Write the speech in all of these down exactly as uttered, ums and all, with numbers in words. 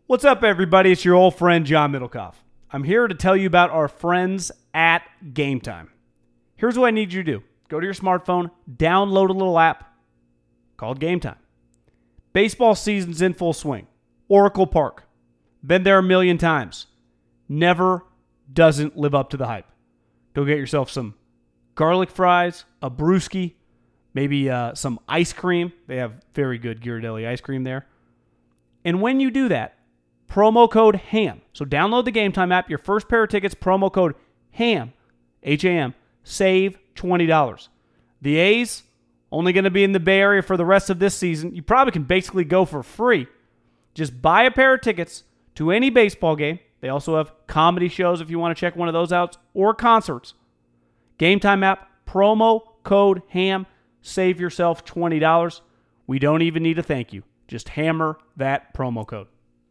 What's up, everybody? It's your old friend, John Middlecoff. I'm here to tell you about our friends at Game Time. Here's what I need you to do. Go to your smartphone, download a little app called Game Time. Baseball season's in full swing. Oracle Park. Been there a million times. Never doesn't live up to the hype. Go get yourself some garlic fries, a brewski, maybe uh, some ice cream. They have very good Ghirardelli ice cream there. And when you do that, promo code HAM. So download the Game Time app. Your first pair of tickets, promo code HAM, H A M, save twenty dollars. The A's, only going to be in the Bay Area for the rest of this season. You probably can basically go for free. Just buy a pair of tickets to any baseball game. They also have comedy shows if you want to check one of those out, or concerts. Game Time app, promo code HAM, save yourself twenty dollars. We don't even need a thank you. Just hammer that promo code.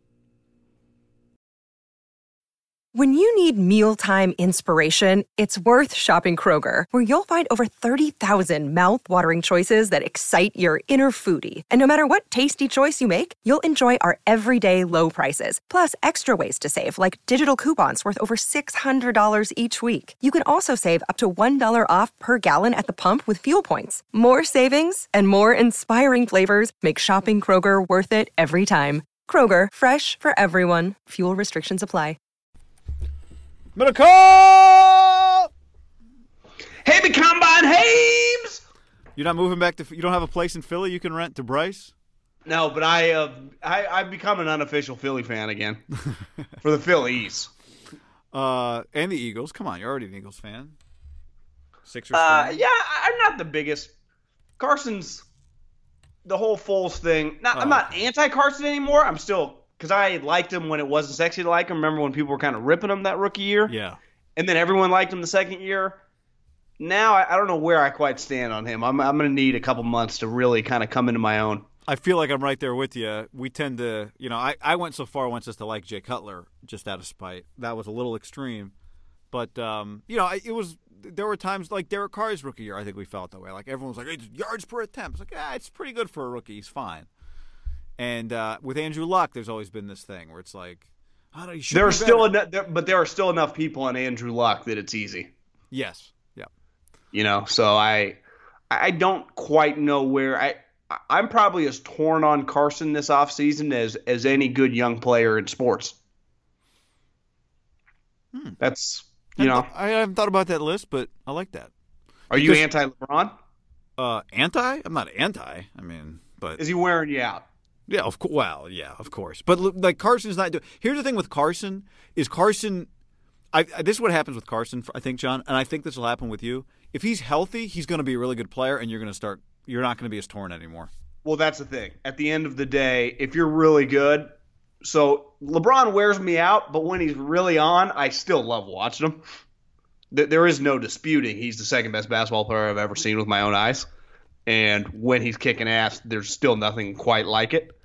When you need mealtime inspiration, it's worth shopping Kroger, where you'll find over thirty thousand mouth-watering choices that excite your inner foodie. And no matter what tasty choice you make, you'll enjoy our everyday low prices, plus extra ways to save, like digital coupons worth over six hundred dollars each week. You can also save up to one dollar off per gallon at the pump with fuel points. More savings and more inspiring flavors make shopping Kroger worth it every time. Kroger, fresh for everyone. Fuel restrictions apply. Middlecoff! Hey, the Combine Hames! You're not moving back to. You don't have a place in Philly you can rent to Bryce? No, but I, uh, I I've become an unofficial Philly fan again for the Phillies. Uh, and the Eagles. Come on, you're already an Eagles fan. Sixers Uh, fan. yeah, I'm not the biggest. Carson's the whole Foles thing. Not, Oh. I'm not anti-Carson anymore. I'm still. Because I liked him when it wasn't sexy to like him. Remember when people were kind of ripping him that rookie year? Yeah. And then everyone liked him the second year. Now, I, I don't know where I quite stand on him. I'm, I'm going to need a couple months to really kind of come into my own. I feel like I'm right there with you. We tend to, you know, I, I went so far once as to like Jay Cutler just out of spite. That was a little extreme. But, um, you know, it was, there were times like Derek Carr's rookie year, I think we felt that way. Like everyone was like, hey, yards per attempt. It's like, ah, it's pretty good for a rookie. He's fine. And uh, with Andrew Luck, there's always been this thing where it's like, I don't know, there are still enough, there, but there are still enough people on Andrew Luck that it's easy. Yes. Yeah. You know, so I, I don't quite know where I. I'm probably as torn on Carson this offseason as as any good young player in sports. Hmm. That's you know. I haven't thought about that list, but I like that. Are you anti-LeBron? Uh, anti? I'm not anti. I mean, but is he wearing you out? Yeah, of course. Well, yeah, of course. But like Carson's not doing. Here's the thing with Carson is Carson. I, I this is what happens with Carson. I think, John, and I think this will happen with you. If he's healthy, he's going to be a really good player, and you're going to start. You're not going to be as torn anymore. Well, that's the thing. At the end of the day, if you're really good, so LeBron wears me out, but when he's really on, I still love watching him. There is no disputing he's the second best basketball player I've ever seen with my own eyes. And when he's kicking ass, there's still nothing quite like it.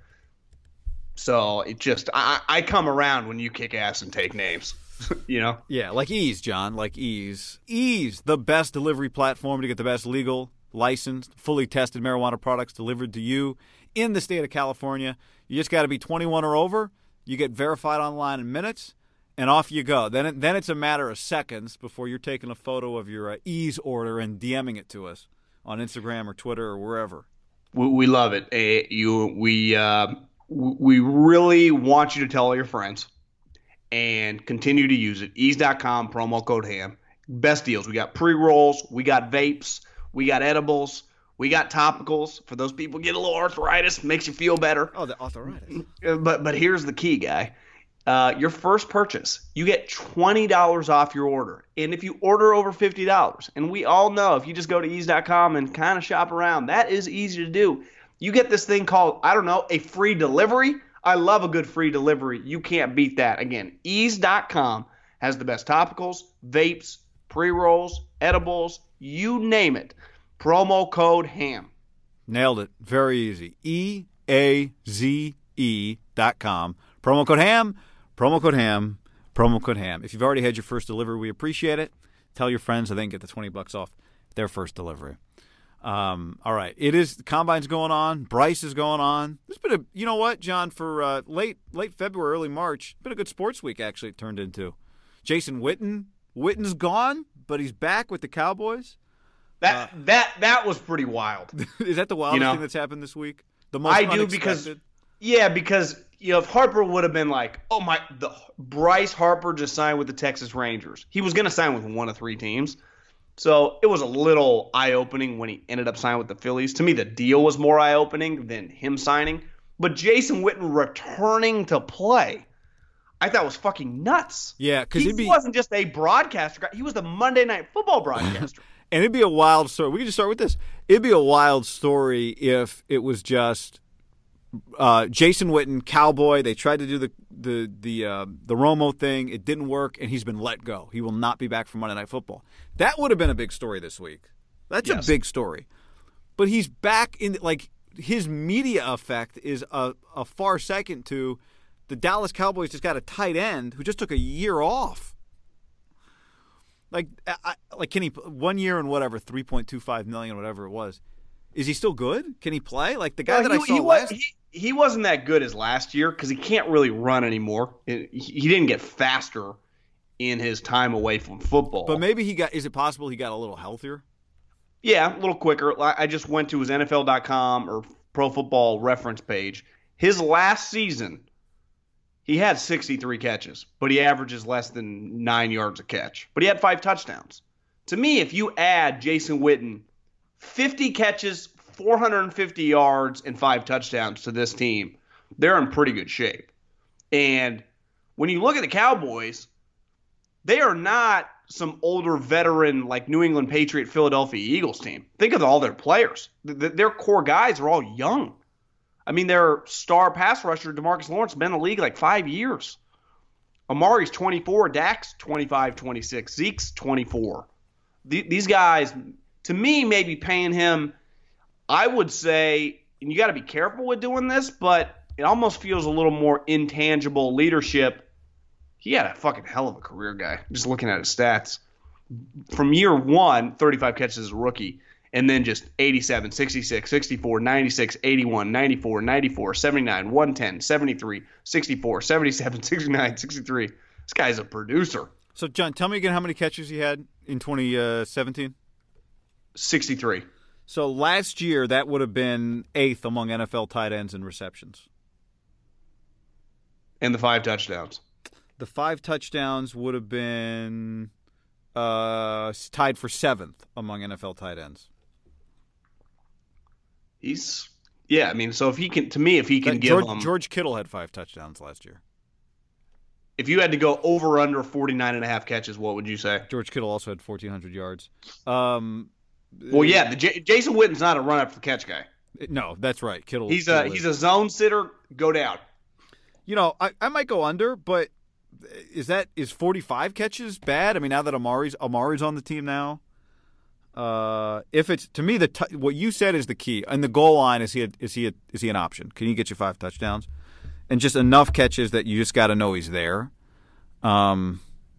So it just I, I come around when you kick ass and take names, you know? Yeah, like Ease, John, like Ease. Ease, the best delivery platform to get the best legal, licensed, fully tested marijuana products delivered to you in the state of California. You just got to be twenty-one or over. You get verified online in minutes, and off you go. Then it, then it's a matter of seconds before you're taking a photo of your uh, Ease order and DMing it to us on Instagram or Twitter or wherever. We, we love it. Uh, you, we, uh, we really want you to tell all your friends and continue to use it. Ease dot com, promo code HAM. Best deals. We got pre-rolls. We got vapes. We got edibles. We got topicals. For those people who get a little arthritis, makes you feel better. Oh, the arthritis. But, but here's the key, guy. Uh, your first purchase, you get twenty dollars off your order. And if you order over fifty dollars, and we all know if you just go to ease dot com and kind of shop around, that is easy to do. You get this thing called, I don't know, a free delivery. I love a good free delivery. You can't beat that. Again, ease dot com has the best topicals, vapes, pre-rolls, edibles, you name it. Promo code HAM. Nailed it. Very easy. E A Z E dot com. Promo code HAM. Promo code HAM. Promo code HAM. If you've already had your first delivery, we appreciate it. Tell your friends so they can get the twenty bucks off their first delivery. Um, all right. It is the combine's going on. Bryce is going on. It's been a you know what, John, for uh, late late February, early March, it's been a good sports week actually it turned into. Jason Witten. Witten's gone, but he's back with the Cowboys. That uh, that that was pretty wild. Is that the wildest you know, thing that's happened this week? The most I do unexpected? because yeah, because you know if Harper would have been like, oh my, the Bryce Harper just signed with the Texas Rangers. He was going to sign with one of three teams. So it was a little eye-opening when he ended up signing with the Phillies. To me, the deal was more eye-opening than him signing. But Jason Witten returning to play, I thought was fucking nuts. Yeah, because he be... wasn't just a broadcaster guy. He was the Monday Night Football broadcaster. And it'd be a wild story. We could just start with this. It'd be a wild story if it was just uh, Jason Witten, Cowboy. They tried to do the the the uh, the Romo thing. It didn't work, and he's been let go. He will not be back for Monday Night Football. That would have been a big story this week. That's yes. a big story. But he's back in, like, his media effect is a, a far second to the Dallas Cowboys just got a tight end who just took a year off. Like, I, like can he one year and whatever three point two five million, whatever it was? Is he still good? Can he play? Like the guy well, that he, I saw he last. Was, he, he wasn't that good as last year because he can't really run anymore. He, he didn't get faster in his time away from football. But maybe he got. Is it possible he got a little healthier? Yeah, a little quicker. I just went to his N F L dot com or Pro Football Reference page. His last season, he had sixty-three catches, but he averages less than nine yards a catch. But he had five touchdowns. To me, if you add Jason Witten, fifty catches, four hundred fifty yards, and five touchdowns to this team, they're in pretty good shape. And when you look at the Cowboys, they are not some older veteran like New England Patriot, Philadelphia Eagles team. Think of all their players. Their core guys are all young. I mean, their star pass rusher, DeMarcus Lawrence, been in the league like five years. Amari's twenty-four, Dak's twenty-five, twenty-six, Zeke's twenty-four. These guys, to me, may be paying him, I would say, and you got to be careful with doing this, but it almost feels a little more intangible leadership. He had a fucking hell of a career, guy, just looking at his stats. From year one, thirty-five catches as a rookie, and then just eighty-seven, sixty-six, sixty-four, ninety-six, eighty-one, ninety-four, ninety-four, seventy-nine, one ten, seventy-three, sixty-four, seventy-seven, sixty-nine, sixty-three. This guy's a producer. So, John, tell me again how many catches he had in twenty seventeen? sixty-three. So last year, that would have been eighth among N F L tight ends in receptions. And the five touchdowns. The five touchdowns would have been uh, tied for seventh among N F L tight ends. He's, yeah, I mean, so if he can, to me, if he can that, give George, them. George Kittle had five touchdowns last year. If you had to go over under forty-nine and a half catches, what would you say? George Kittle also had fourteen hundred yards. Um, well, yeah, the J- Jason Witten's not a run up the catch guy. No, that's right. Kittle. He's Kittle a is. he's a zone sitter. Go down. You know, I, I might go under, but is that is forty-five catches bad? I mean, now that Amari's Amari's on the team now, uh, if it's to me the t- what you said is the key, and the goal line is he a, is he a, is he an option? Can he get you five touchdowns? And just enough catches that you just got to know he's there. Um,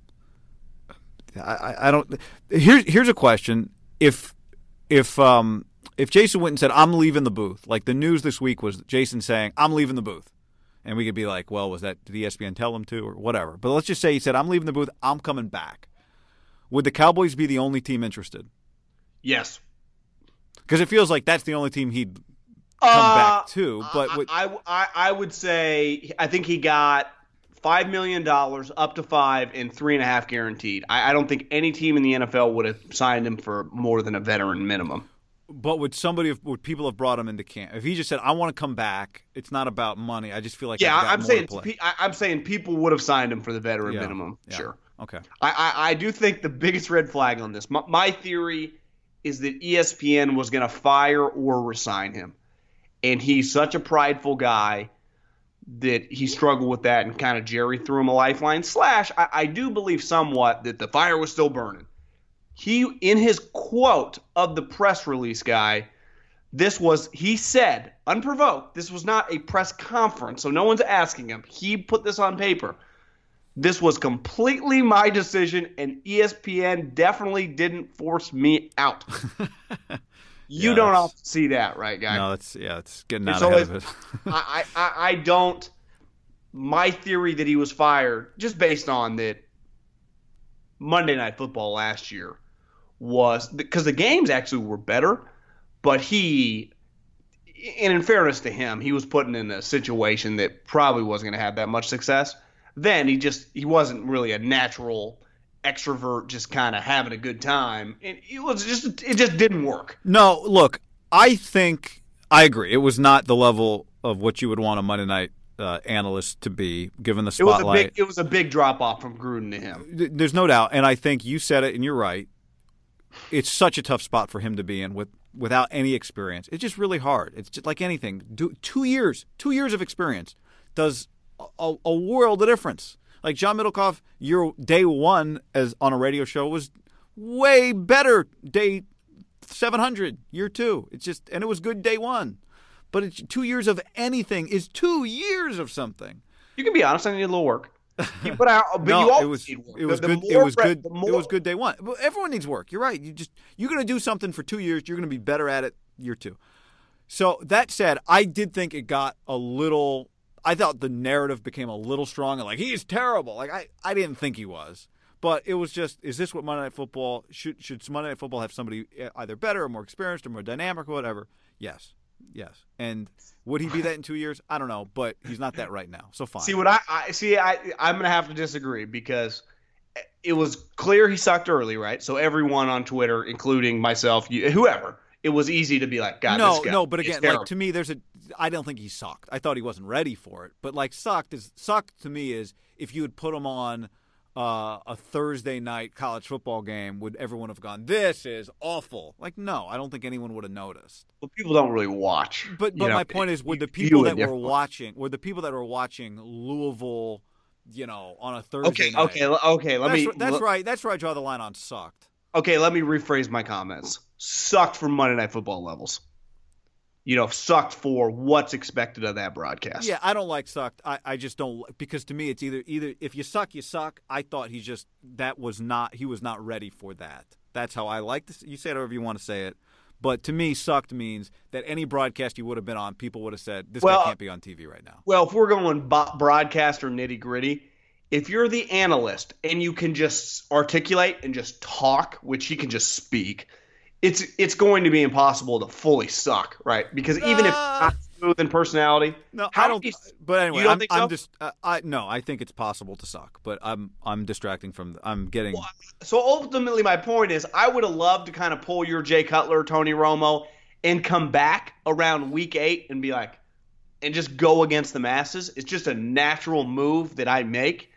I, I don't. Here's here's a question: If if um if Jason Witten said I'm leaving the booth, like the news this week was Jason saying I'm leaving the booth, and we could be like, well, was that did E S P N tell him to or whatever? But let's just say he said I'm leaving the booth, I'm coming back. Would the Cowboys be the only team interested? Yes, because it feels like that's the only team he'd come uh, back to. But with, I, I I would say I think he got five million dollars up to five and three and a half guaranteed. I, I don't think any team in the N F L would have signed him for more than a veteran minimum. But would somebody have, would people have brought him into camp? If he just said, "I want to come back," it's not about money. I just feel like yeah, I've got I'm more saying to play. I, I'm saying people would have signed him for the veteran yeah, minimum. yeah. Sure. Okay. I, I I do think the biggest red flag on this. My, my theory is that E S P N was going to fire or resign him, and he's such a prideful guy that he struggled with that, and kind of Jerry threw him a lifeline. Slash, I, I do believe somewhat that the fire was still burning. He, in his quote of the press release guy, this was, he said, unprovoked, this was not a press conference, so no one's asking him. He put this on paper. This was completely my decision, and E S P N definitely didn't force me out. You Yeah, don't that's- often see that, right, guy? No, that's yeah, it's getting It's out ahead always- of it. I, I, I don't. My theory that he was fired, just based on that Monday Night Football last year, was because the games actually were better, but he, and in fairness to him, he was put in a situation that probably wasn't going to have that much success. Then he just he wasn't really a natural extrovert, just kind of having a good time. And it was just it just didn't work. No, look, I think I agree. It was not the level of what you would want a Monday night uh, analyst to be, given the It was a spotlight. big it was a big drop off from Gruden to him. Th- There's no doubt, and I think you said it, and you're right. It's such a tough spot for him to be in with without any experience. It's just really hard. It's just like anything. Do, two years, two years of experience does a, a world of difference. Like John Middlecoff, your day one as on a radio show was way better day seven hundred, year two. It's just, and it was good day one. But it's two years of anything is two years of something. You can be honest, I need a little work. You put out, but no, you always it was need work. it was The- the good. It more was pre- good. the It more- was good day one. But everyone needs work. You're right. You just you're going to do something for two years. You're going to be better at it year two. So that said, I did think it got a little. I thought the narrative became a little strong and like he's terrible. Like I, I didn't think he was, but it was just, is this what Monday Night Football should should Monday Night Football have somebody either better or more experienced or more dynamic or whatever? Yes, yes. And would he be that in two years? I don't know, but he's not that right now. So fine. See what I, I see. I I'm gonna have to disagree because it was clear he sucked early, right? So everyone on Twitter, including myself, you, whoever, it was easy to be like, God, no, this guy no, but is again, terrible. like to me, there's a. I don't think he sucked. I thought he wasn't ready for it. But like sucked is sucked to me is if you had put him on uh, a Thursday night college football game, would everyone have gone, "This is awful"? Like, no, I don't think anyone would have noticed. Well, people don't really watch. But you but know, my point is, would the you view people it that were differently. watching, were the people that were watching Louisville, you know, on a Thursday Okay, night? okay, l- okay. Let that's, me. r- that's let- right. That's where I draw the line on sucked. Okay, let me rephrase my comments. Sucked for Monday Night Football levels. You know, sucked for what's expected of that broadcast. Yeah, I don't like sucked. I, I just don't because to me it's either either if you suck, you suck. I thought he just that was not he was not ready for that. That's how I like this. You say it however you want to say it, but to me, sucked means that any broadcast you would have been on, people would have said this Well, guy can't be on T V right now. Well, if we're going bo- broadcast or nitty gritty, if you're the analyst and you can just articulate and just talk, which he can just speak, it's it's going to be impossible to fully suck, right? Because even if Uh, not smooth in personality, No, how I don't. do you- But anyway, you don't I'm, think I'm so? just. Uh, I no, I think it's possible to suck, but I'm I'm distracting from. I'm getting. So ultimately, my point is, I would have loved to kind of pull your Jay Cutler, Tony Romo, and come back around week eight and be like, and just go against the masses. It's just a natural move that I make,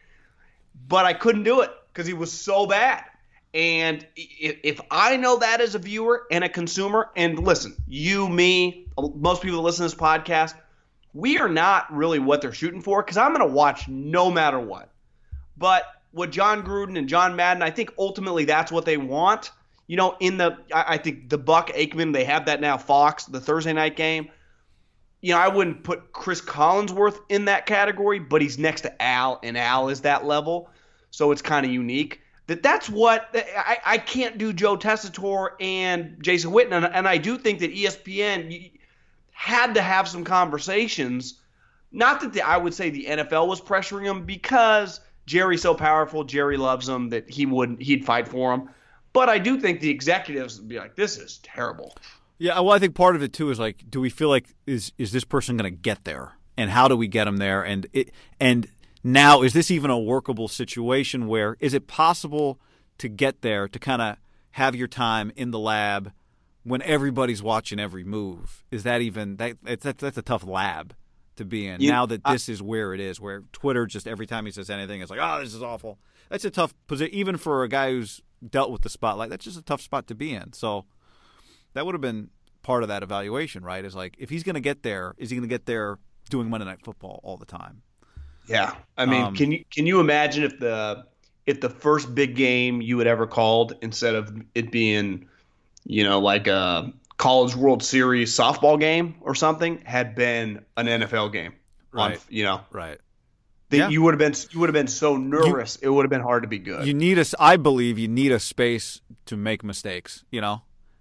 but I couldn't do it because he was so bad. And i- if I know that as a viewer and a consumer, and listen, you, me, most people that listen to this podcast, we are not really what they're shooting for because I'm going to watch no matter what. But what John Gruden and John Madden, I think ultimately that's what they want. You know, in the, I I think the Buck Aikman, they have that now, Fox, the Thursday night game. You know, I wouldn't put Chris Collinsworth in that category, but he's next to Al, and Al is that level. So it's kind of unique. That that's what I, I can't do Joe Tessitore and Jason Witten, and, and I do think that E S P N had to have some conversations. Not that the, I would say the N F L was pressuring him because Jerry's so powerful, Jerry loves him that he would he'd fight for him. But I do think the executives would be like, "This is terrible." Yeah, well, I think part of it too is like, do we feel like is is this person going to get there, and how do we get him there, and it and now is this even a workable situation where is it possible to get there to kind of have your time in the lab when everybody's watching every move? Is that even that it's, that's that's a tough lab to be in You- now that I- this is where it is, where Twitter just every time he says anything, it's like, oh, this is awful. That's a tough position, even for a guy who's dealt with the spotlight. That's just a tough spot to be in. So that would have been part of that evaluation, right? Is like, if he's going to get there, is he going to get there doing Monday Night Football all the time? Yeah, I mean, Um, can you can you imagine if the if the first big game you had ever called, instead of it being, you know, like a College World Series softball game or something, had been an N F L game? On, Right. you know, Right. that Yeah. you would have been you would have been so nervous, it would have been hard to be good. You need a, I believe you need a space to make mistakes, you know?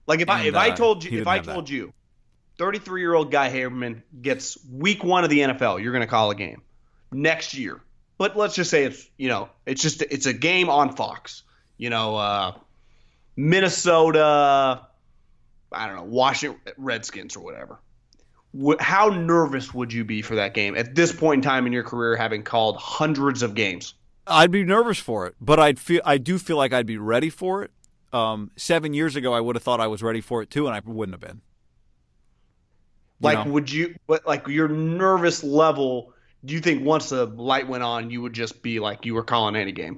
Like if I And, if I uh, told he you if didn't I have that. told you, thirty-three-year-old Guy Haberman gets week one of the N F L, you're going to call a game next year. But let's just say it's you know it's just it's a game on Fox. You know, uh, Minnesota, I don't know, Washington Redskins or whatever. Wh- How nervous would you be for that game at this point in time in your career, having called hundreds of games? I'd be nervous for it, but I'd feel I do feel like I'd be ready for it. Um, seven years ago, I would have thought I was ready for it too, and I wouldn't have been. You Like, know? would you? What like your nervous level? Do you think once the light went on, you would just be like you were calling any game?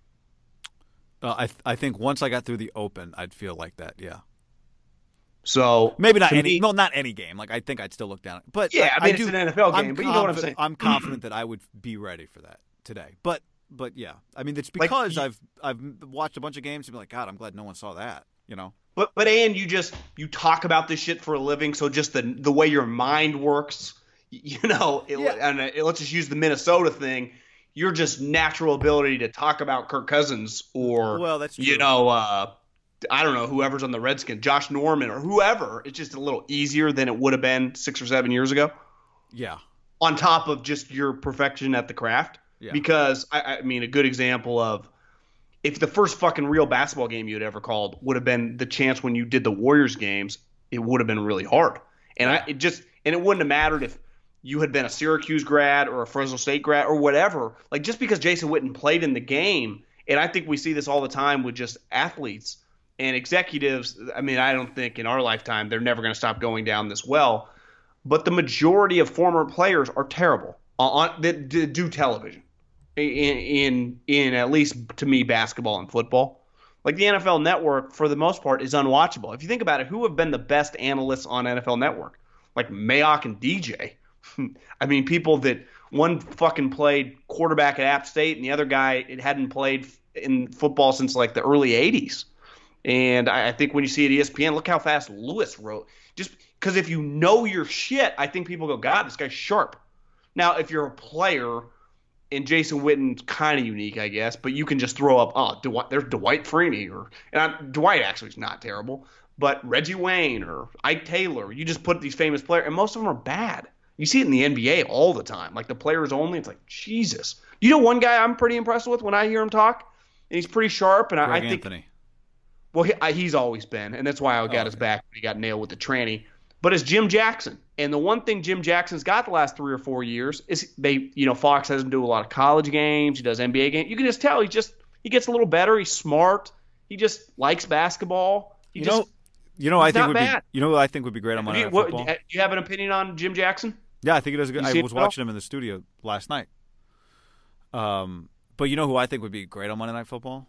Uh, I th- I think once I got through the Open, I'd feel like that. Yeah, So maybe not to any. me- well, not any game. Like I think I'd still look down. But Yeah, I mean, it's do, an N F L game, I'm but you know what I'm confident- saying. I'm confident that I would be ready for that today. But but yeah, I mean, it's Like, because you- I've I've watched a bunch of games and be like, God, I'm glad no one saw that. You know. But but and you just you talk about this shit for a living, so just the the way your mind works, y- you know, it, Yeah. and it, let's just use the Minnesota thing. Your just natural ability to talk about Kirk Cousins or Well, that's you true. know, uh, I don't know, whoever's on the Redskins, Josh Norman or whoever. It's just a little easier than it would have been six or seven years ago. Yeah. On top of just your perfection at the craft. Yeah. Because I, I mean, a good example of if the first fucking real basketball game you'd ever called would have been the chance when you did the Warriors games, it would have been really hard. And I it just and it wouldn't have mattered if you had been a Syracuse grad or a Fresno State grad or whatever. Like just because Jason Witten played in the game, and I think we see this all the time with just athletes and executives. I mean, I don't think in our lifetime they're never going to stop going down this well. But the majority of former players are terrible on that do television. In, in in at least to me, basketball and football. Like the N F L Network, for the most part, is unwatchable. If you think about it, who have been the best analysts on N F L Network? Like Mayock and D J. I mean, people that one fucking played quarterback at App State and the other guy it hadn't played in football since like the early eighties. And I, I think when you see it at E S P N, look how fast Lewis wrote. Just because if you know your shit, I think people go, God, this guy's sharp. Now, if you're a player – and Jason Witten's kind of unique, I guess, but you can just throw up, oh, Dwight, there's Dwight Freeney, or and I, Dwight actually is not terrible, but Reggie Wayne or Ike Taylor, you just put these famous players, and most of them are bad. You see it in the N B A all the time, like the players only. It's like Jesus. You know, one guy I'm pretty impressed with when I hear him talk, and he's pretty sharp, and I, I Greg think, Anthony. well, he, I, he's always been, and that's why I got Oh, his okay. back when he got nailed with the tranny. But it's Jim Jackson. And the one thing Jim Jackson's got the last three or four years is they, you know, Fox has him do a lot of college games. He does N B A games. You can just tell he just he gets a little better. He's smart. He just likes basketball. He You just, know, you know, I he's think not would bad. be. You know, what I think would be great on do, Monday you, Night what, Football. do you have an opinion on Jim Jackson? Yeah, I think he does. A good, You I see was it at all? watching him in the studio last night. Um, but you know who I think would be great on Monday Night Football?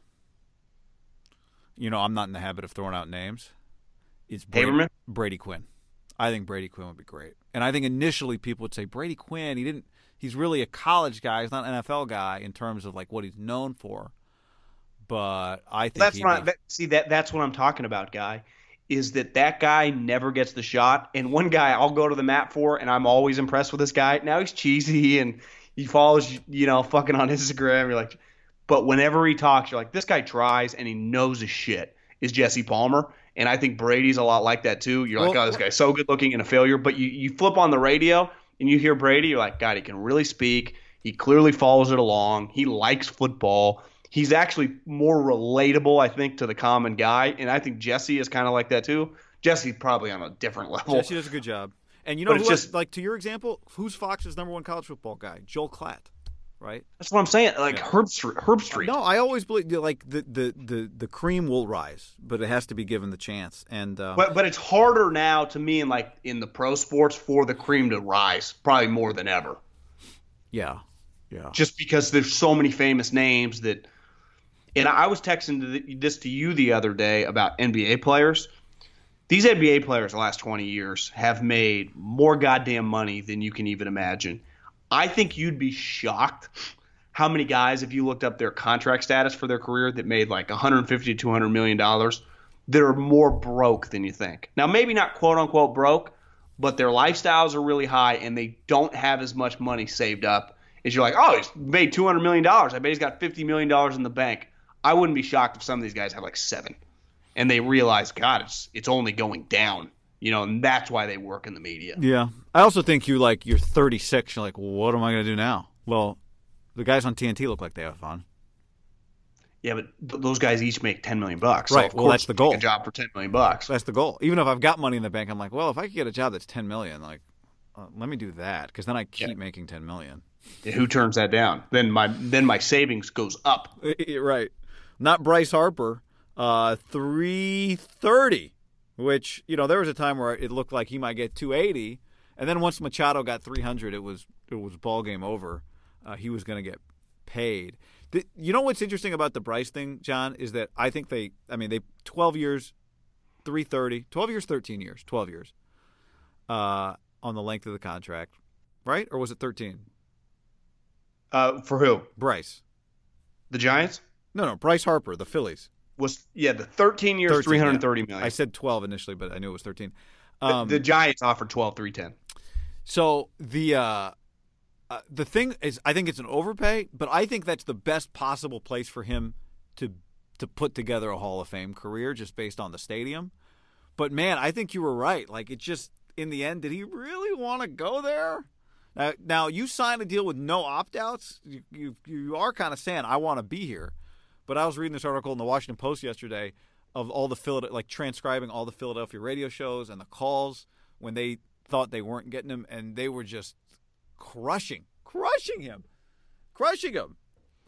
You know, I'm not in the habit of throwing out names. It's Brady, Haberman? Brady Quinn. I think Brady Quinn would be great. And I think initially people would say Brady Quinn, he didn't he's really a college guy, he's not an N F L guy in terms of like what he's known for. But I think That's he'd what I, be- that, see that that's what I'm talking about, guy. Is that that guy never gets the shot? And one guy I'll go to the mat for, and I'm always impressed with this guy. Now he's cheesy and he follows, you know, fucking on Instagram. You're like, but whenever he talks, you're like, this guy tries and he knows his shit. Is Jesse Palmer, and I think Brady's a lot like that too. You're like, Well, oh, this guy's so good looking and a failure. But you you flip on the radio and you hear Brady, you're like, God, he can really speak. He clearly follows it along. He likes football. He's actually more relatable, I think, to the common guy. And I think Jesse is kind of like that too. Jesse's probably on a different level. Jesse does a good job. And you know But who it's else- just- like to your example, who's Fox's number one college football guy? Joel Klatt, right? That's what I'm saying. Like Yeah. Herb Street. Herb Street. No, I always believe like the, the, the, the cream will rise, but it has to be given the chance. And um, But but it's harder now to me in like in the pro sports for the cream to rise, probably more than ever. yeah, yeah, Just because there's so many famous names that. And I was texting to the, this to you the other day about N B A players. These N B A players the last twenty years have made more goddamn money than you can even imagine. I think you'd be shocked how many guys, if you looked up their contract status for their career, that made like one hundred fifty to two hundred million dollars, that are more broke than you think. Now, maybe not quote unquote broke, but their lifestyles are really high and they don't have as much money saved up as you're like, oh, he's made two hundred million dollars. I bet he's got fifty million dollars in the bank. I wouldn't be shocked if some of these guys have like seven. and they realize, God, it's it's only going down. You know, and that's why they work in the media. Yeah. I also think you like you're thirty-six. You're like, well, what am I going to do now? Well, the guys on T N T look like they have fun. Yeah, but th- those guys each make ten million bucks. Right. So well, that's the goal. A job for ten million bucks. That's the goal. Even if I've got money in the bank, I'm like, well, if I could get a job that's ten million, like, uh, let me do that because then I keep yeah. making ten million. Yeah, who turns that down? Then my then my savings goes up. Right. Not Bryce Harper. Uh, three thirty. Which, you know, there was a time where it looked like he might get two eighty, and then once Machado got three hundred, it was it was ball game over. Uh, he was going to get paid. The, you know what's interesting about the Bryce thing, John, is that I think they, I mean, they twelve years, three thirty, twelve years, thirteen years, twelve years uh, on the length of the contract, right? Or was it thirteen? Uh, for who? Bryce. The Giants? No, no, Bryce Harper, the Phillies. Was yeah, the thirteen years, thirteen, three hundred thirty yeah. million. I said twelve initially, but I knew it was thirteen. Um, the, the Giants offered twelve, three ten. So the uh, uh, the thing is, I think it's an overpay, but I think that's the best possible place for him to to put together a Hall of Fame career, just based on the stadium. But man, I think you were right. Like it just in the end, did he really want to go there? Uh, now you signed a deal with no opt-outs. You you, you are kind of saying I want to be here. But I was reading this article in the Washington Post yesterday of all the Philad- like transcribing all the Philadelphia radio shows and the calls when they thought they weren't getting him, and they were just crushing, crushing him, crushing him.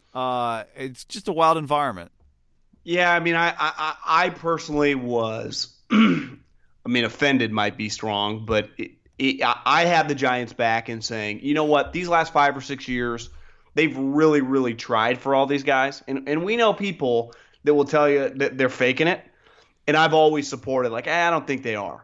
Uh, it's just a wild environment. Yeah, I mean, I I, I personally was, I mean, offended might be strong, but it, it, I had the Giants back in saying, you know what, these last five or six years, they've really, really tried for all these guys. And and we know people that will tell you that they're faking it. And I've always supported, like, eh, I don't think they are.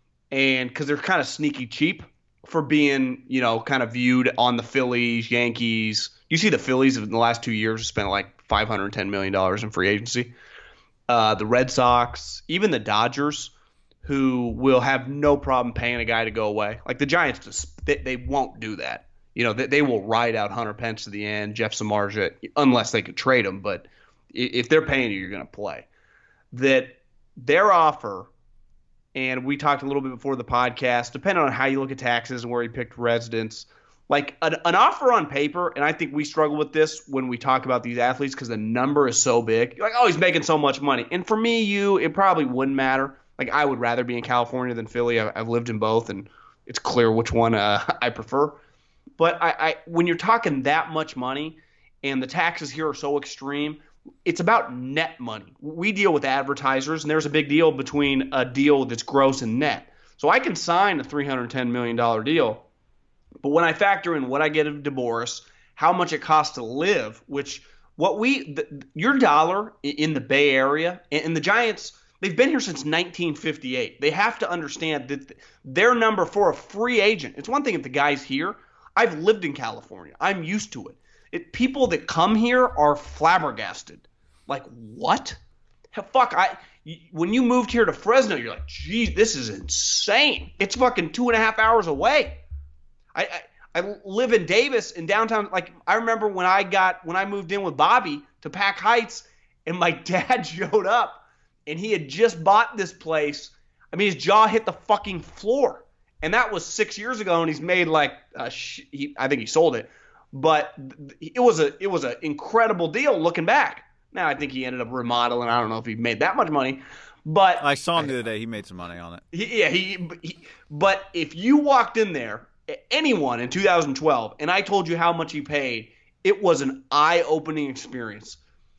And because they're kind of sneaky cheap for being, you know, kind of viewed on the Phillies, Yankees. You see the Phillies in the last two years spent like five hundred ten million dollars in free agency. Uh, the Red Sox, even the Dodgers, who will have no problem paying a guy to go away. Like the Giants, just, they, they won't do that. You know, they, they will ride out Hunter Pence to the end, Jeff Samardzija, unless they could trade him. But if they're paying you, you're going to play. That their offer, and we talked a little bit before the podcast, depending on how you look at taxes and where you picked residence, like an, an offer on paper, and I think we struggle with this when we talk about these athletes because the number is so big. You're like, oh, he's making so much money. And for me, you, it probably wouldn't matter. Like I would rather be in California than Philly. I've, I've lived in both, and it's clear which one uh, I prefer. But I, I, when you're talking that much money and the taxes here are so extreme, it's about net money. We deal with advertisers, and there's a big deal between a deal that's gross and net. So I can sign a three hundred ten million dollars deal, but when I factor in what I get of DeBoris, how much it costs to live, which what we the, your dollar in the Bay Area, and the Giants, they've been here since nineteen fifty-eight. They have to understand that their number for a free agent, it's one thing if the guy's here. I've lived in California. I'm used to it. It people that come here are flabbergasted. Like, what? Hell, fuck, I when you moved here to Fresno, you're like, geez, this is insane. It's fucking two and a half hours away. I, I I live in Davis in downtown. Like, I remember when I got when I moved in with Bobby to Pack Heights, and my dad showed up, and he had just bought this place. I mean, his jaw hit the fucking floor. And that was six years ago, and he's made like uh, sh- he, I think he sold it, but it was a it was an incredible deal looking back. Now I think he ended up remodeling. I don't know if he made that much money, but I saw him the other day. He made some money on it. He, yeah, he, he. But if you walked in there, anyone in two thousand twelve, and I told you how much he paid, it was an eye-opening experience.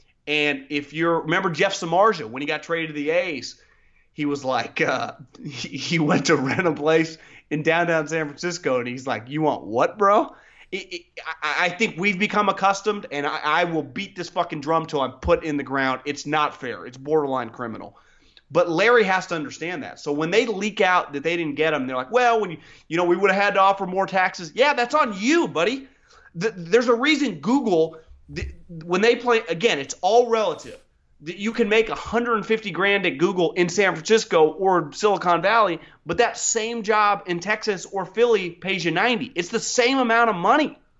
And if you're remember Jeff Samardzija when he got traded to the A's. He was like, uh, he, he went to rent a place in downtown San Francisco, and he's like, you want what, bro? It, it, I, I think we've become accustomed, and I, I will beat this fucking drum till I'm put in the ground. It's not fair. It's borderline criminal. But Larry has to understand that. So when they leak out that they didn't get him, they're like, well, when you, you know, we would have had to offer more taxes. Yeah, that's on you, buddy. The, there's a reason Google, the, when they play, again, it's all relative. You can make one hundred fifty grand at Google in San Francisco or Silicon Valley, but that same job in Texas or Philly pays you ninety. It's the same amount of money.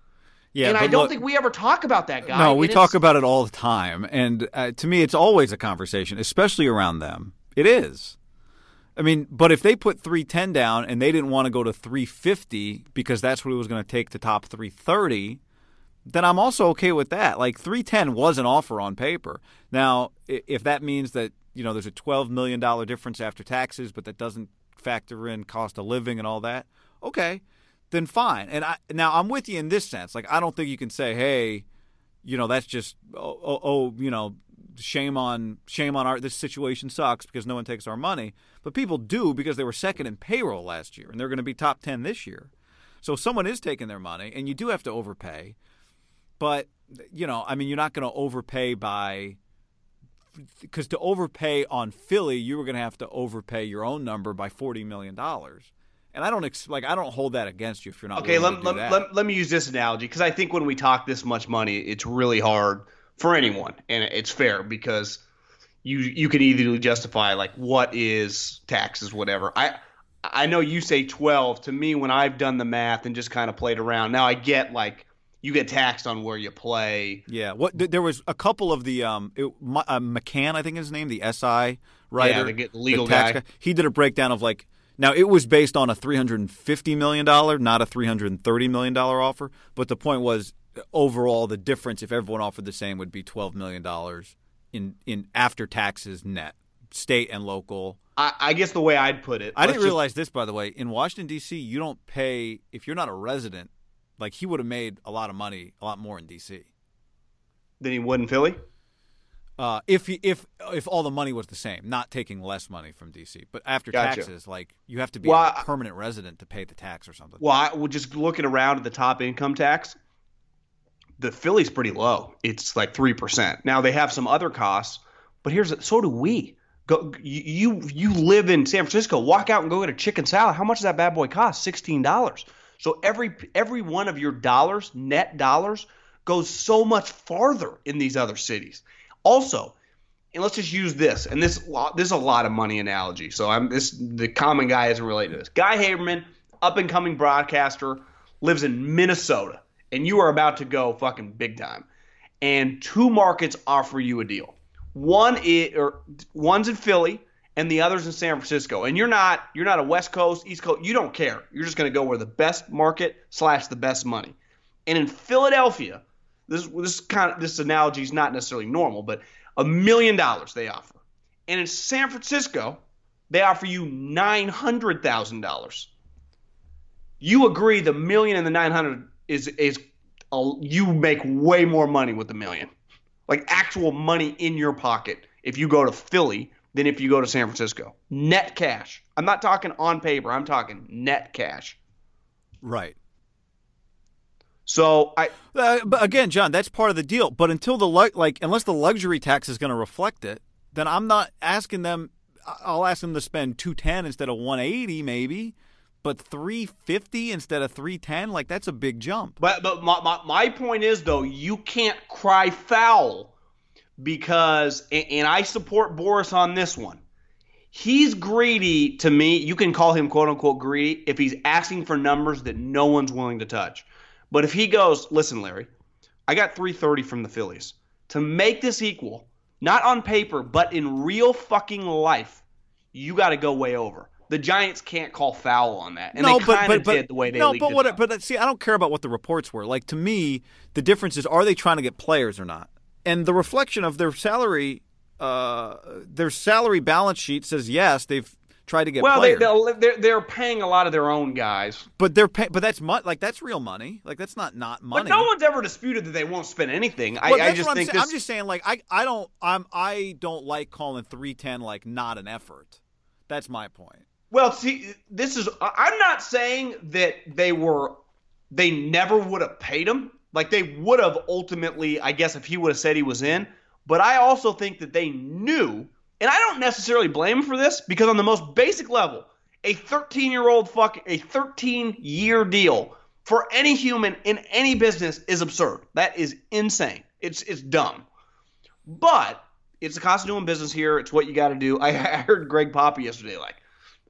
Yeah, and I but don't look- think we ever talk about that guy. No, we and talk it's- about it all the time. And uh, to me, it's always a conversation, especially around them. It is. I mean, but if they put three ten down and they didn't want to go to three fifty because that's what it was going to take to top three thirty, then I'm also okay with that. Like three ten was an offer on paper. Now, i- if that means that, you know, there's a twelve million dollars difference after taxes, but that doesn't factor in cost of living and all that, okay, then fine. And I, now I'm with you in this sense. Like, I don't think you can say, hey, you know, that's just, oh, oh, oh you know, shame on shame on our this situation sucks because no one takes our money. But people do because they were second in payroll last year and they're going to be top ten this year. So someone is taking their money and you do have to overpay. But, you know, I mean, you're not going to overpay by because to overpay on Philly, you were going to have to overpay your own number by forty million dollars. And I don't ex- like I don't hold that against you if you're not Okay, willing let, to do let, that. let, let me use this analogy because I think when we talk this much money, it's really hard for anyone, and it's fair because you you can easily justify like what is taxes, whatever. I I know you say twelve. To me, when I've done the math and just kind of played around, now I get like you get taxed on where you play. Yeah, what th- there was a couple of the um, it, M- uh, McCann, I think is his name, the S I writer, Yeah, the g- legal tax guy. He did a breakdown of like now it was based on a three hundred fifty million dollars, not a three hundred thirty million dollars offer. But the point was overall the difference if everyone offered the same would be twelve million dollars in in after taxes net, state and local. I, I guess the way I'd put it, I let's didn't just- realize this, by the way. In Washington, D C, you don't pay if you're not a resident. Like he would have made a lot of money, a lot more in D C. Then he would in Philly. Uh, if he, if if all the money was the same, not taking less money from D C, but after Gotcha. taxes, like you have to be Well, a I- permanent resident to pay the tax or something. Well, I, well, just looking around at the top income tax, the Philly's pretty low. It's like three percent. Now they have some other costs, but here's so do we. Go you you you live in San Francisco. Walk out and go get a chicken salad. How much does that bad boy cost? Sixteen dollars. So every every one of your dollars, net dollars, goes so much farther in these other cities. Also, and let's just use this, and this this is a lot of money analogy. So I'm this the common guy isn't related to this. Guy Haberman, up and coming broadcaster, lives in Minnesota, and you are about to go fucking big time. And two markets offer you a deal. One is or one's in Philly, and the other's in San Francisco. And you're not you're not a West Coast, East Coast. You don't care. You're just going to go where the best market slash the best money. And in Philadelphia, this this kind of this analogy is not necessarily normal, but a million dollars they offer. And in San Francisco, they offer you nine hundred thousand dollars. You agree the million and the nine hundred is is a, you make way more money with the million, like actual money in your pocket if you go to Philly than if you go to San Francisco. Net cash. I'm not talking on paper. I'm talking net cash. Right. So I Uh, but again, John, that's part of the deal. But until the lu- like, unless the luxury tax is going to reflect it, then I'm not asking them. I- I'll ask them to spend two ten instead of one eighty, maybe, but three fifty instead of three ten. Like that's a big jump. But but my, my, my point is though, you can't cry foul because and, and I support Boris on this one. He's greedy to me. You can call him quote unquote greedy if he's asking for numbers that no one's willing to touch. But if he goes, listen, Larry, I got three thirty from the Phillies. To make this equal, not on paper, but in real fucking life, you got to go way over. The Giants can't call foul on that, and no, they but kind but of but did the way they no, leaked but it what? out. But see, I don't care about what the reports were. Like to me, the difference is are they trying to get players or not? And the reflection of their salary, uh, their salary balance sheet says yes, they've tried to get Well, they, players. they'll- they're they're paying a lot of their own guys, but they're pay- but that's mon- like that's real money. Like that's not not money. but no one's ever disputed that they won't spend anything. I, Well, I that's just what I'm think saying. this. I'm just saying, like I, I don't, I'm, I don't like calling three ten like not an effort. That's my point. Well, see, this is. I- I'm not saying that they were. They never would have paid him. Like they would have ultimately, I guess, if he would have said he was in. But I also think that they knew, and I don't necessarily blame him for this because on the most basic level, a thirteen-year-old fuck, a thirteen-year deal for any human in any business is absurd. That is insane. It's it's dumb. But it's the cost of doing business here. It's what you got to do. I, I heard Greg Poppy yesterday, like,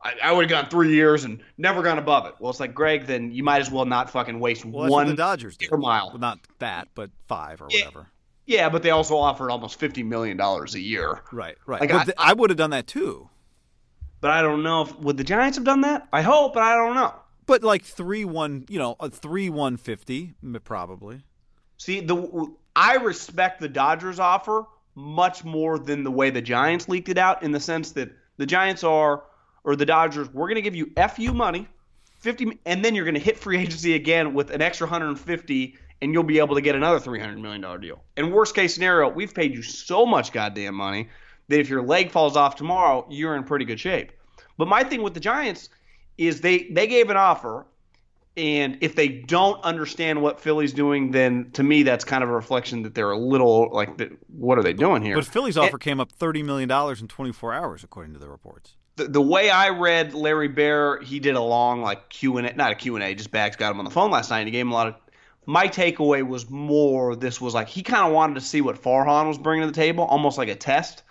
I, I would have gone three years and never gone above it. Well, it's like, Greg, then you might as well not fucking waste well, that's one what the Dodgers did. air mile. Well, not that, but five or yeah. whatever. Yeah, but they also offered almost fifty million dollars a year. Right, right. Like, but I, th- I would have done that too. But I don't know if would the Giants have done that? I hope, but I don't know. But like three one, you know, a three one fifty probably. See, the I respect the Dodgers offer much more than the way the Giants leaked it out, in the sense that the Giants are, or the Dodgers, we're going to give you F U money, fifty, and then you're going to hit free agency again with an extra one hundred fifty, and you'll be able to get another three hundred million dollars deal. And worst case scenario, we've paid you so much goddamn money that if your leg falls off tomorrow, you're in pretty good shape. But my thing with the Giants is they, they gave an offer, and if they don't understand what Philly's doing, then to me that's kind of a reflection that they're a little like, what are they doing here? But Philly's offer and, came up thirty million dollars in twenty-four hours, according to the reports. The, the way I read Larry Baer, he did a long like Q and A, not a Q and A, just Bags got him on the phone last night, and he gave him a lot of – my takeaway was more this was like he kind of wanted to see what Farhan was bringing to the table, almost like a test.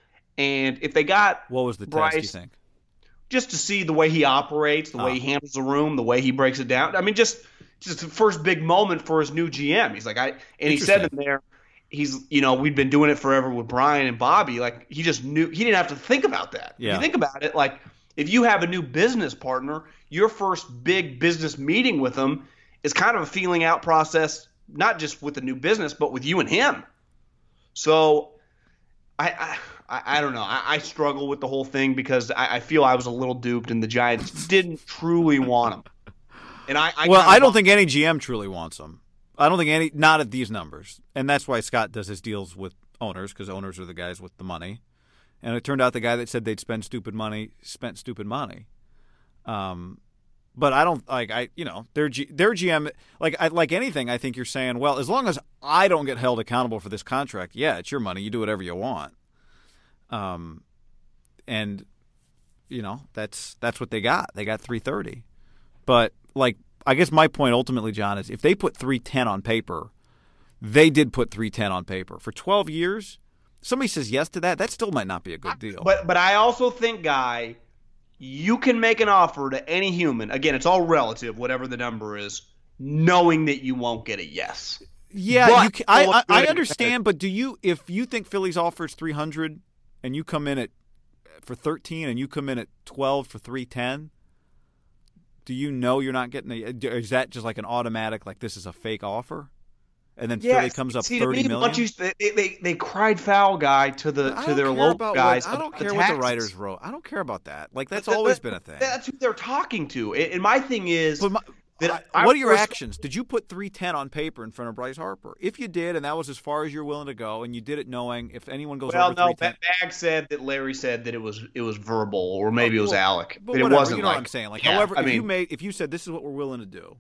And if they got – What was the Bryce, test, you think? Just to see the way he operates, the oh. way he handles the room, the way he breaks it down. I mean, just just the first big moment for his new G M. He's like, I and he said in there, he's you know we've been doing it forever with Brian and Bobby. Like he just knew he didn't have to think about that. Yeah. If you think about it, like if you have a new business partner, your first big business meeting with them is kind of a feeling out process, not just with the new business, but with you and him. So, I. I I, I don't know. I, I struggle with the whole thing because I, I feel I was a little duped, and the Giants didn't truly want him. And I, I well, I don't think any G M truly wants him. I don't think any, not at these numbers, and that's why Scott does his deals with owners, because owners are the guys with the money. And it turned out the guy that said they'd spend stupid money spent stupid money. Um, but I don't like I you know their G, their G M like I, like anything. I think you're saying, well, as long as I don't get held accountable for this contract, yeah, it's your money. You do whatever you want. Um, and you know that's that's what they got. They got three thirty. But like, I guess my point ultimately, John, is if they put three ten on paper, they did put three ten on paper for twelve years. Somebody says yes to that, that still might not be a good deal. But but I also think, Guy, you can make an offer to any human. Again, it's all relative, whatever the number is, knowing that you won't get a yes. Yeah, you can, I I, I understand. But do you, if you think Philly's offers three hundred? And you come in at for thirteen, and you come in at twelve for three ten. Do you know you're not getting a? Is that just like an automatic, like this is a fake offer? And then yeah, Philly comes up see, thirty to me, million. You, they, they they cried foul, Guy, to the to their local guys. What, I don't care the what the writers wrote. I don't care about that. Like that's but, always but, been a thing. That's who they're talking to. And my thing is. But my, That I, what are your first, actions? Did you put three ten on paper in front of Bryce Harper? If you did, and that was as far as you're willing to go, and you did it knowing if anyone goes well, over no, three ten. Well, no, Bag said that Larry said that it was it was verbal, or maybe oh, well, it was Alec. But that whatever, it wasn't you know like, what I'm saying. Like, yeah, however, I if mean, you made, if you said this is what we're willing to do,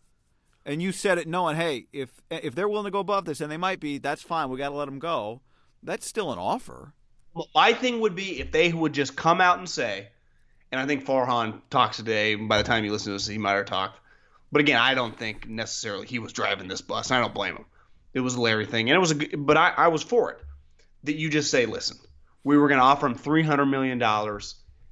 and you said it knowing, hey, if if they're willing to go above this, and they might be, that's fine. We got to let them go. That's still an offer. Well, my thing would be if they would just come out and say, and I think Farhan talks today. By the time you listen to this, he might have talked. But again, I don't think necessarily he was driving this bus. I don't blame him. It was a Larry thing, and it was a. But I, I was for it. That you just say, listen, we were going to offer him three hundred million dollars.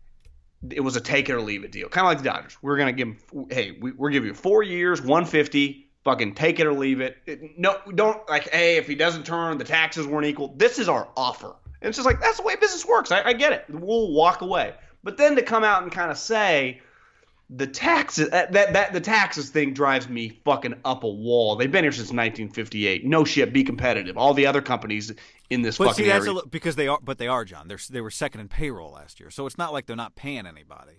It was a take it or leave it deal, kind of like the Dodgers. We we're going to give him, hey, we, we're giving you four years, one fifty, fucking take it or leave it. it. No, don't like, hey, if he doesn't turn, the taxes weren't equal. This is our offer. And it's just like that's the way business works. I, I get it. We'll walk away. But then to come out and kind of say. The taxes that, that that the taxes thing drives me fucking up a wall. They've been here since nineteen fifty-eight. No shit, be competitive. All the other companies in this but fucking see, that's area. A, because they are, but they are, John. They're they were second in payroll last year, so it's not like they're not paying anybody.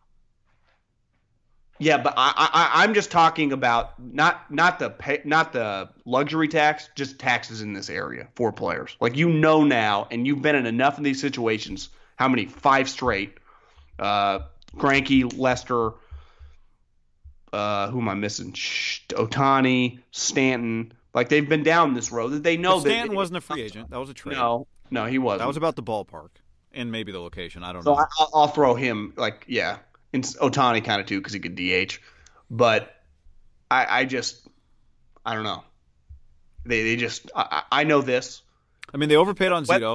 Yeah, but I, I I'm just talking about not not the pay, not the luxury tax, just taxes in this area for players. Like you know now, and you've been in enough of these situations. How many? Five straight. Uh, Greinke, Lester, uh, who am I missing? Ohtani, Stanton. Like they've been down this road that they know but that Stanton wasn't a free agent. That was a trade. No, no, he wasn't. That was about the ballpark and maybe the location. I don't so know. So I'll throw him like yeah, and Ohtani kind of too because he could D H, but I, I just I don't know. They they just I, I know this. I mean they overpaid on Zito.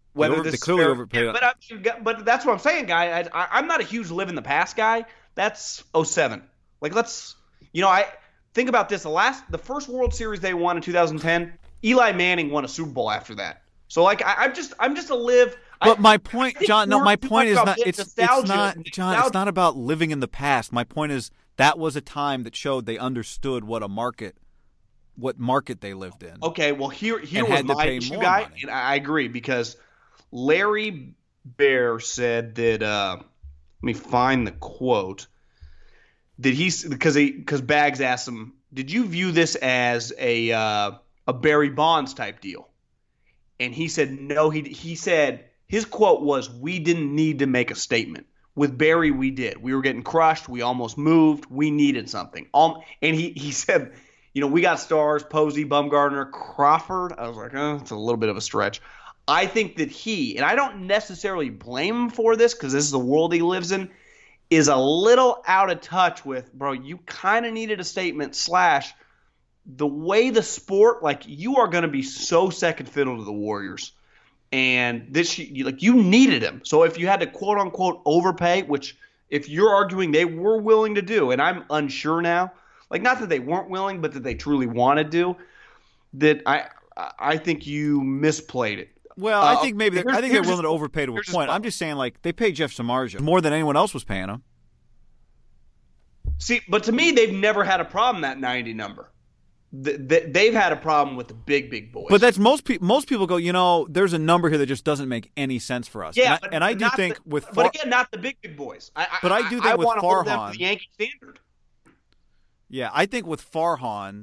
Whether over, this they is clearly fair- overpaid. Yeah, but, I, but that's what I'm saying, guy. I, I, I'm not a huge live in the past guy. That's oh seven. Like, let's, you know, I think about this. The last, the first World Series they won in two thousand ten, Eli Manning won a Super Bowl after that. So, like, I, I'm just, I'm just a live. But I, my point, John, no, my too point much is about not, getting it's, it's nostalgia. not, John, it's not about living in the past. My point is that was a time that showed they understood what a market, what market they lived in. Okay, well, here, here And was had to my pay issue, more guy, money. and I agree because Larry Bear said that, uh, let me find the quote. Did he because he because Bags asked him, did you view this as a uh, a Barry Bonds type deal? And he said no. He he said his quote was, "We didn't need to make a statement. With Barry, we did. We were getting crushed. We almost moved. We needed something." Um, and he he said, you know, we got stars: Posey, Bumgarner, Crawford. I was like, oh, it's a little bit of a stretch. I think that he, and I don't necessarily blame him for this because this is the world he lives in, is a little out of touch with, bro, you kind of needed a statement slash the way the sport, like you are going to be so second fiddle to the Warriors. And this, like you needed him. So if you had to quote unquote overpay, which if you're arguing they were willing to do, and I'm unsure now, like not that they weren't willing, but that they truly wanted to, that I I think you misplayed it. Well, Uh, I think maybe they're, I think they're willing to overpay to a here's point. his- I'm just saying, like they paid Jeff Samardzija more than anyone else was paying him. See, but to me, they've never had a problem that ninety number. Th- th- They've had a problem with the big, big boys. But that's most people. Most people go, you know, there's a number here that just doesn't make any sense for us. yeah, and I, but and I do not think the, with, but Far- again, not the big, big boys. I, But I do think I, with want to hold them Farhan- to the Yankee standard. yeah, I think with Farhan,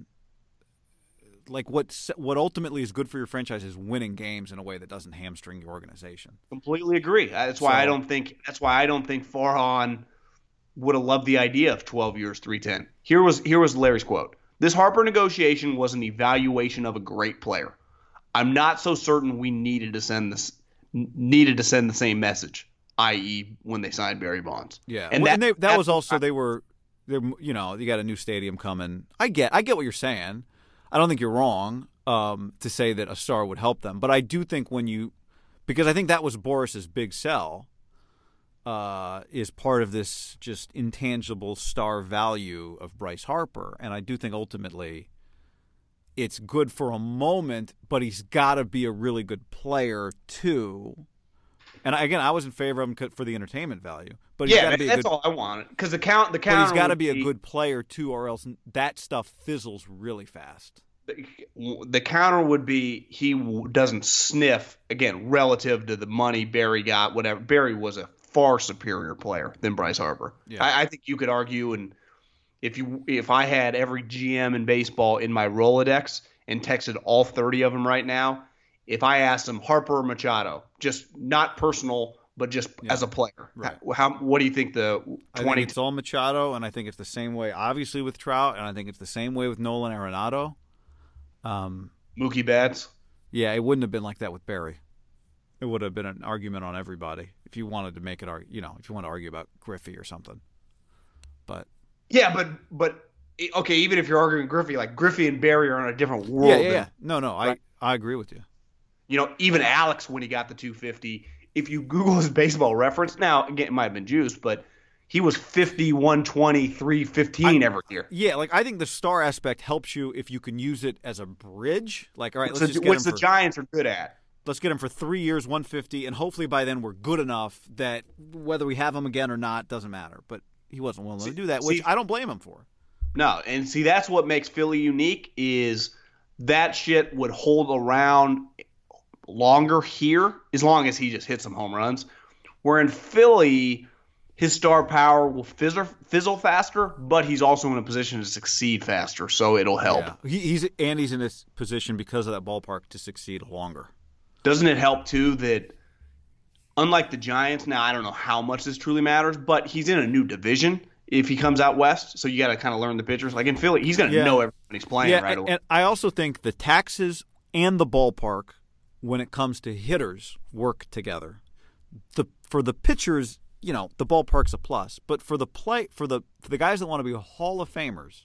like what what ultimately is good for your franchise is winning games in a way that doesn't hamstring your organization. Completely agree. That's why So- I don't think. That's why I don't think Farhan would have loved the idea of twelve years, three ten. Here was here was Larry's quote. This Harper negotiation was an evaluation of a great player. I'm not so certain we needed to send this needed to send the same message, that is, when they signed Barry Bonds. Yeah, and Well, that, they, that that's was also what I- they were, they you know, you got a new stadium coming. I get I get what you're saying. I don't think you're wrong um, to say that a star would help them, but I do think when you, because I think that was Boris's big sell, uh, is part of this just intangible star value of Bryce Harper, and I do think ultimately it's good for a moment, but he's got to be a really good player too. And I- again, I was in favor of him for the entertainment value, but he's yeah, got to man, be a that's good. all I wanted. Because the count, the But counter he's got to would be a good player too, or else that stuff fizzles really fast. The, the counter would be he w- doesn't sniff again relative to the money Barry got. Whatever, Barry was a far superior player than Bryce Harper. Yeah. I, I think you could argue, and if you if I had every G M in baseball in my Rolodex and texted all thirty of them right now, if I asked them Harper or Machado, just not personal, but just Yeah. as a player, Right. how, how what do you think the I twenty? think it's all Machado, and I think it's the same way, obviously, with Trout, and I think it's the same way with Nolan Arenado. Um, Mookie Betts. yeah, it wouldn't have been like that with Barry. It would have been an argument on everybody if you wanted to make it, arg- you know, if you want to argue about Griffey or something. But Yeah, but but okay, even if you're arguing Griffey, like Griffey and Barry are in a different world. yeah, yeah, than- yeah. No, no, Right. I I agree with you. You know, even Alex when he got the two fifty, if you Google his baseball reference, now again it might have been juiced, but he was fifty, one twenty, three fifteen every year. Yeah, like I think the star aspect helps you if you can use it as a bridge. Like, all right, Which let's the, just get which him the for, Giants are good at. let's get him for three years, one fifty, and hopefully by then we're good enough that whether we have him again or not doesn't matter. But he wasn't willing See- to do that, which see- I don't blame him for. No, and see that's what makes Philly unique is that shit would hold around longer here as long as he just hits some home runs. Where in Philly, his star power will fizzle, fizzle faster, but he's also in a position to succeed faster, so it'll help. Yeah. He, he's and he's in this position because of that ballpark to succeed longer. Doesn't it help too that unlike the Giants, now I don't know how much this truly matters, but he's in a new division if he comes out west, so you got to kind of learn the pitchers. Like in Philly, he's going to Yeah. know everyone he's playing yeah, right and, away. and I also think the taxes and the ballpark, when it comes to hitters, work together. The for the pitchers, you know, the ballpark's a plus, but for the play for the for the guys that want to be Hall of Famers,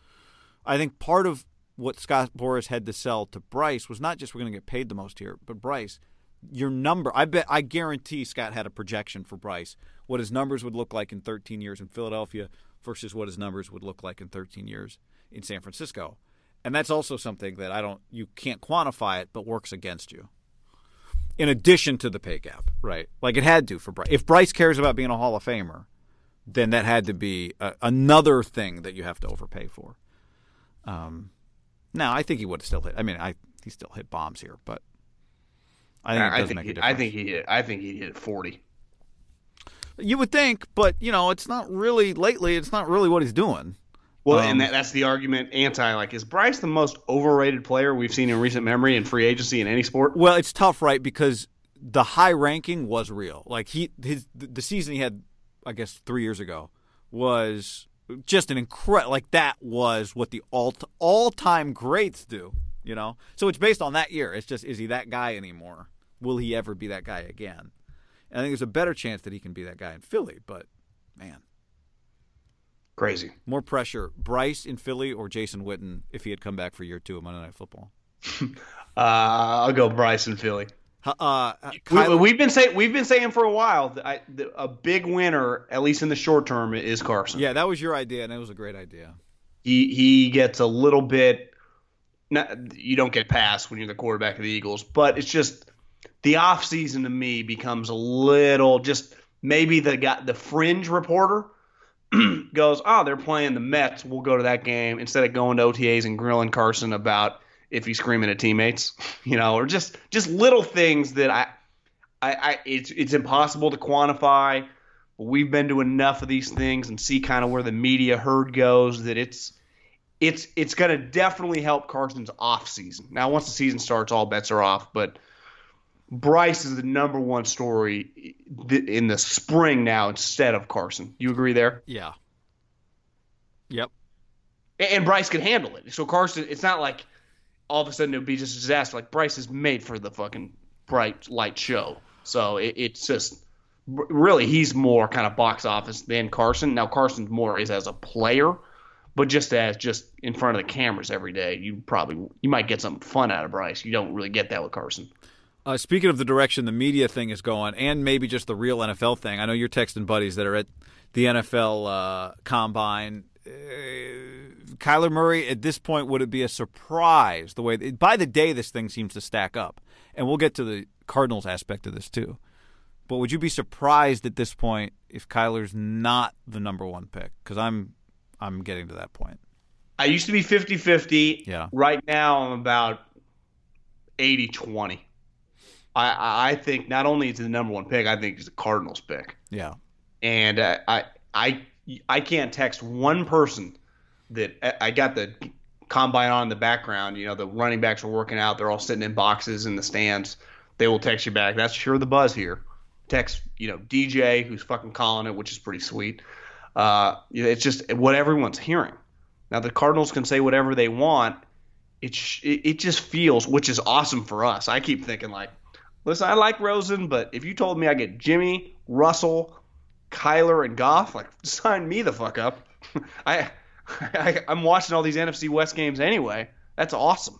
I think part of what Scott Boras had to sell to Bryce was not just we're going to get paid the most here, but Bryce, your number. I bet I guarantee Scott had a projection for Bryce, what his numbers would look like in thirteen years in Philadelphia versus what his numbers would look like in thirteen years in San Francisco. And that's also something that I don't you can't quantify it, but works against you. In addition to the pay gap, right? Like it had to for Bryce. If Bryce cares about being a Hall of Famer, then that had to be a, another thing that you have to overpay for. Um, now I think he would have still hit. I mean, I he still hit bombs here, but I think it does I think make he, a difference. I think he hit. I think he hit forty. You would think, but you know, it's not really lately. It's not really what he's doing. Well, Um, and that, that's the argument anti. Like, is Bryce the most overrated player we've seen in recent memory in free agency in any sport? Well, it's tough, right? Because the high ranking was real. Like he, his, the season he had, I guess, three years ago was just an incredible. Like that was what the all all time greats do. You know, so it's based on that year. It's just, is he that guy anymore? Will he ever be that guy again? And I think there's a better chance that he can be that guy in Philly. But man. Crazy. More pressure, Bryce in Philly or Jason Witten if he had come back for year two of Monday Night Football? uh, I'll go Bryce in Philly. Uh, uh, we, Kyler, we've been saying we've been saying for a while that I, the, a big winner, at least in the short term, is Carson. yeah, that was your idea, and it was a great idea. He he gets a little bit. Not, you don't get passed when you're the quarterback of the Eagles, but it's just the offseason to me becomes a little just maybe the guy, the fringe reporter goes, oh, they're playing the Mets. We'll go to that game instead of going to O T As and grilling Carson about if he's screaming at teammates, you know, or just just little things that I, I, I it's it's impossible to quantify. But we've been to enough of these things and see kind of where the media herd goes that it's it's it's going to definitely help Carson's off season. Now, once the season starts, all bets are off. But Bryce is the number one story in the spring now instead of Carson. You agree there? Yeah. Yep. And Bryce can handle it. So Carson, it's not like all of a sudden it would be just a disaster. Like Bryce is made for the fucking bright light show. So it, it's just really he's more kind of box office than Carson. Now Carson's more is as a player, but just as just in front of the cameras every day, you probably you might get something fun out of Bryce. You don't really get that with Carson. Uh, speaking of the direction the media thing is going, and maybe just the real N F L thing, I know you're texting buddies that are at the N F L uh, Combine. Uh, Kyler Murray, at this point, would it be a surprise the way – by the day this thing seems to stack up? And we'll get to the Cardinals aspect of this too. But would you be surprised at this point if Kyler's not the number one pick? Because I'm, I'm getting to that point. I used to be fifty-fifty. Yeah. Right now I'm about eighty twenty. I, I think not only is it the number one pick, I think it's the Cardinals pick. Yeah. And uh, I I I can't text one person that I got the combine on in the background. You know, the running backs are working out. They're all sitting in boxes in the stands. They will text you back. That's sure the buzz here. Text, you know, D J, who's fucking calling it, which is pretty sweet. Uh, it's just what everyone's hearing. Now, the Cardinals can say whatever they want. It, it just feels, which is awesome for us. I keep thinking like, listen, I like Rosen, but if you told me I get Jimmy, Russell, Kyler, and Goff, like, sign me the fuck up. I, I, I'm watching all these N F C West games anyway. That's awesome.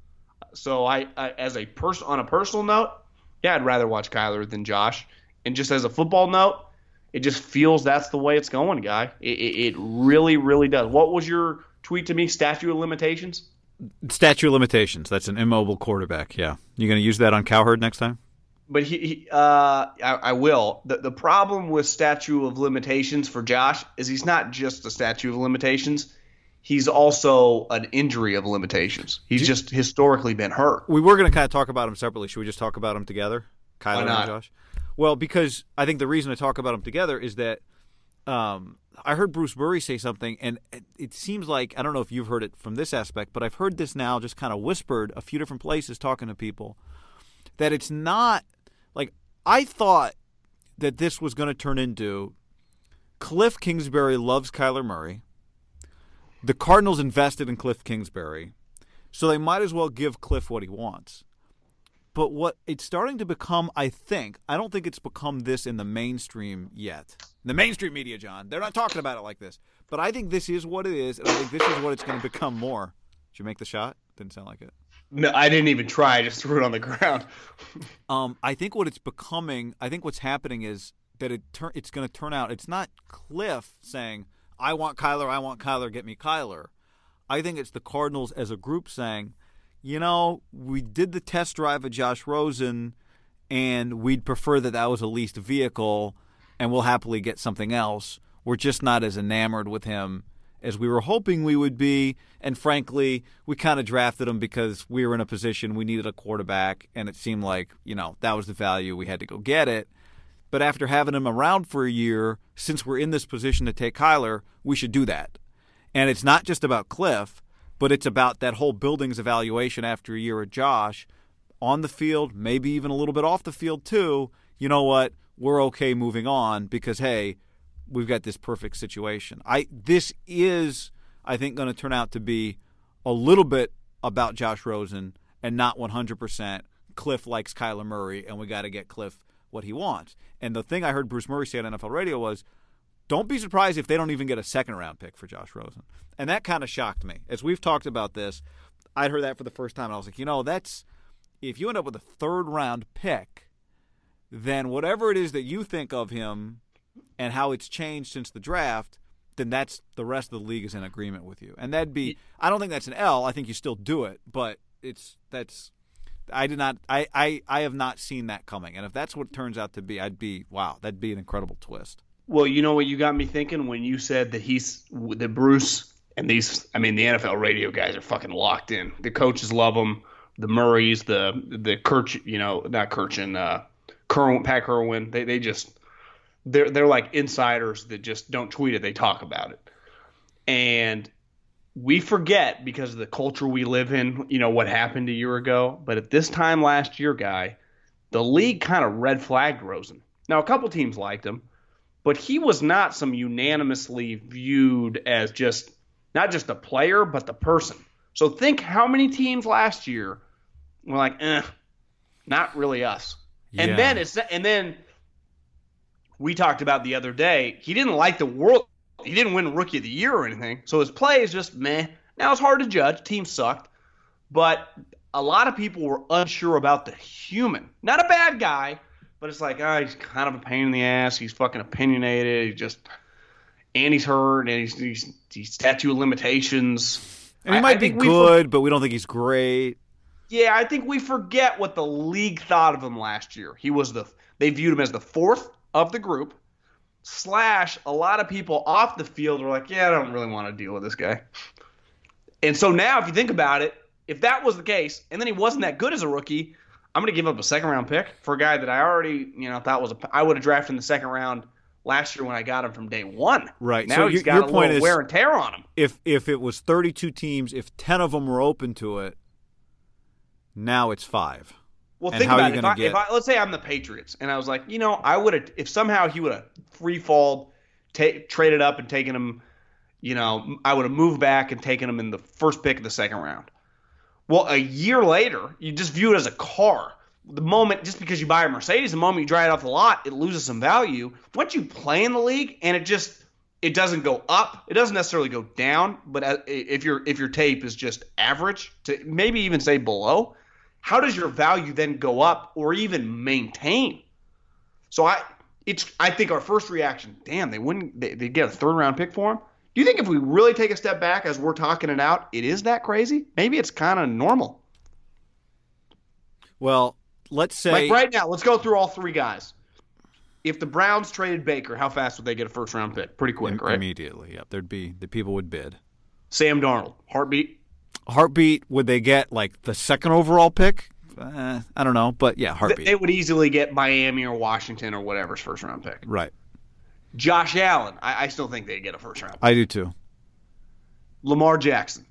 So I, I as a person on a personal note, yeah, I'd rather watch Kyler than Josh. And just as a football note, it just feels that's the way it's going, guy. It, it, it really, really does. What was your tweet to me? Statute of limitations? Statute of limitations. That's an immobile quarterback, yeah. You going to use that on Cowherd next time? But he, he uh, I, I will. The, the problem with statute of limitations for Josh is he's not just a statute of limitations. He's also an injury of limitations. He's just historically been hurt. We were going to kind of talk about him separately. Should we just talk about him together? Kyler Why not? and Josh? Well, because I think the reason to talk about them together is that um, I heard Bruce Murray say something, and it, it seems like, I don't know if you've heard it from this aspect, but I've heard this now just kind of whispered a few different places talking to people, that it's not like I thought that this was going to turn into Cliff Kingsbury loves Kyler Murray. The Cardinals invested in Cliff Kingsbury, so they might as well give Cliff what he wants. But what it's starting to become, I think, I don't think it's become this in the mainstream yet. The mainstream media, John, they're not talking about it like this. But I think this is what it is, and I think this is what it's going to become more. Did you make the shot? Didn't sound like it. No, I didn't even try. I just threw it on the ground. Um, I think what it's becoming, I think what's happening is that it tur- it's going to turn out, it's not Cliff saying, I want Kyler, I want Kyler, get me Kyler. I think it's the Cardinals as a group saying, you know, we did the test drive of Josh Rosen, and we'd prefer that that was a leased vehicle, and we'll happily get something else. We're just not as enamored with him as we were hoping we would be. And frankly, we kind of drafted him because we were in a position we needed a quarterback, and it seemed like, you know, that was the value. We had to go get it. But after having him around for a year, since we're in this position to take Kyler, we should do that. And it's not just about Cliff, but it's about that whole building's evaluation after a year of Josh on the field, maybe even a little bit off the field too. You know what? We're okay moving on because, hey, we've got this perfect situation. I This is, I think, going to turn out to be a little bit about Josh Rosen and not one hundred percent Cliff likes Kyler Murray and we got to get Cliff what he wants. And the thing I heard Bruce Murray say on N F L radio was, don't be surprised if they don't even get a second-round pick for Josh Rosen. And that kind of shocked me. As we've talked about this, I'd heard that for the first time, and I was like, you know, that's if you end up with a third-round pick, then whatever it is that you think of him and how it's changed since the draft, then that's the rest of the league is in agreement with you. And that'd be – I don't think that's an L. I think you still do it, but it's – that's – I did not I, – I, I have not seen that coming. And if that's what it turns out to be, I'd be – wow, that'd be an incredible twist. Well, you know what you got me thinking when you said that he's that Bruce and these, I mean, the N F L radio guys are fucking locked in. The coaches love him. The Murrays, the the Kirch, you know, not Kirchin, uh, Kerwin, Pat Kerwin. They they just they're they're like insiders that just don't tweet it. They talk about it, and we forget because of the culture we live in. You know what happened a year ago, but at this time last year, guy, the league kind of red flagged Rosen. Now a couple teams liked him. But he was not some unanimously viewed as just not just a player, but the person. So think how many teams last year were like, eh, not really us. Yeah. And then it's and then we talked about the other day. He didn't like the world. He didn't win Rookie of the Year or anything. So his play is just meh. Now it's hard to judge. Team sucked, but a lot of people were unsure about the human. Not a bad guy. But it's like, oh, he's kind of a pain in the ass. He's fucking opinionated. He just, and he's hurt, and he's, he's, he's statute of limitations. And he I, might I be think good, for, but we don't think he's great. Yeah, I think we forget what the league thought of him last year. He was the, they viewed him as the fourth of the group. Slash, a lot of people off the field were like, yeah, I don't really want to deal with this guy. And so now, if you think about it, if that was the case, and then he wasn't that good as a rookie, I'm going to give up a second-round pick for a guy that I already, you know, thought was a – I would have drafted in the second round last year when I got him from day one. Right. Now so he's your, got your a point little is, wear and tear on him. If if it was thirty-two teams, if ten of them were open to it, now it's five. Well, and think how about are it. you If gonna I, get... if I, let's say I'm the Patriots, and I was like, you know, I would have – if somehow he would have free-falled, ta- traded up and taken him, you know, I would have moved back and taken him in the first pick of the second round. Well, a year later, you just view it as a car. The moment, just because you buy a Mercedes, the moment you drive it off the lot, it loses some value. Once you play in the league and it just it doesn't go up, it doesn't necessarily go down. But if your if your tape is just average to maybe even say below, how does your value then go up or even maintain? So I it's I think our first reaction, damn, they wouldn't they, they get a third round pick for him. Do you think if we really take a step back as we're talking it out, it is that crazy? Maybe it's kind of normal. Well. Let's say like right now, let's go through all three guys. If the Browns traded Baker, how fast would they get a first round pick? Pretty quick, Im- right? Immediately, yep. There'd be the people would bid. Sam Darnold, heartbeat. Heartbeat, would they get like the second overall pick? Uh, I don't know, but yeah, heartbeat. They would easily get Miami or Washington or whatever's first round pick. Right. Josh Allen, I, I still think they'd get a first round pick. I do too. Lamar Jackson.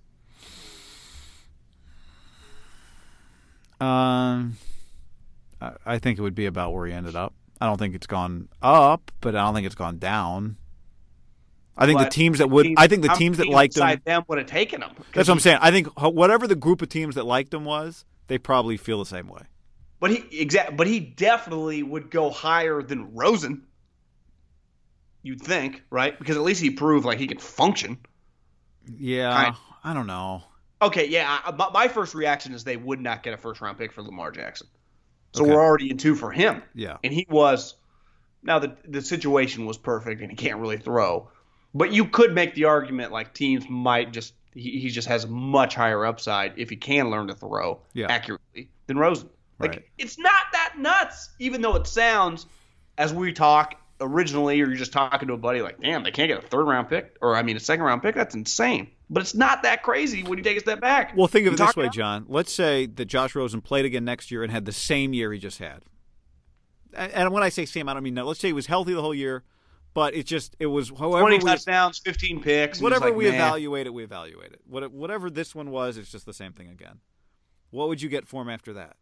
Um. I think it would be about where he ended up. I don't think it's gone up, but I don't think it's gone down. I think but the teams that would, teams, I think the teams that liked him, them would have taken him. That's what I'm saying. I think whatever the group of teams that liked him was, they probably feel the same way. But he exact, but he definitely would go higher than Rosen. You'd think, right? Because at least he proved like he could function. Yeah, Kind. I don't know. Okay, yeah. I, my, my first reaction is they would not get a first round pick for Lamar Jackson. So Okay. we're already in two for him. Yeah. And he was now the the situation was perfect and he can't really throw. But you could make the argument like teams might just he, he just has much higher upside if he can learn to throw Yeah. accurately than Rosen. Like Right. it's not that nuts, even though it sounds as we talk originally, or you're just talking to a buddy like, damn, they can't get a third round pick, or I mean a second round pick. That's insane. But it's not that crazy when you take a step back. Well, think of You it this talk way, about- John. Let's say that Josh Rosen played again next year and had the same year he just had. And and when I say same, I don't mean no. Let's say he was healthy the whole year, but it just it was however twenty we, touchdowns, fifteen picks. and whatever just like, we man. evaluate it, we evaluate it. What- Whatever this one was, it's just the same thing again. What would you get for him after that?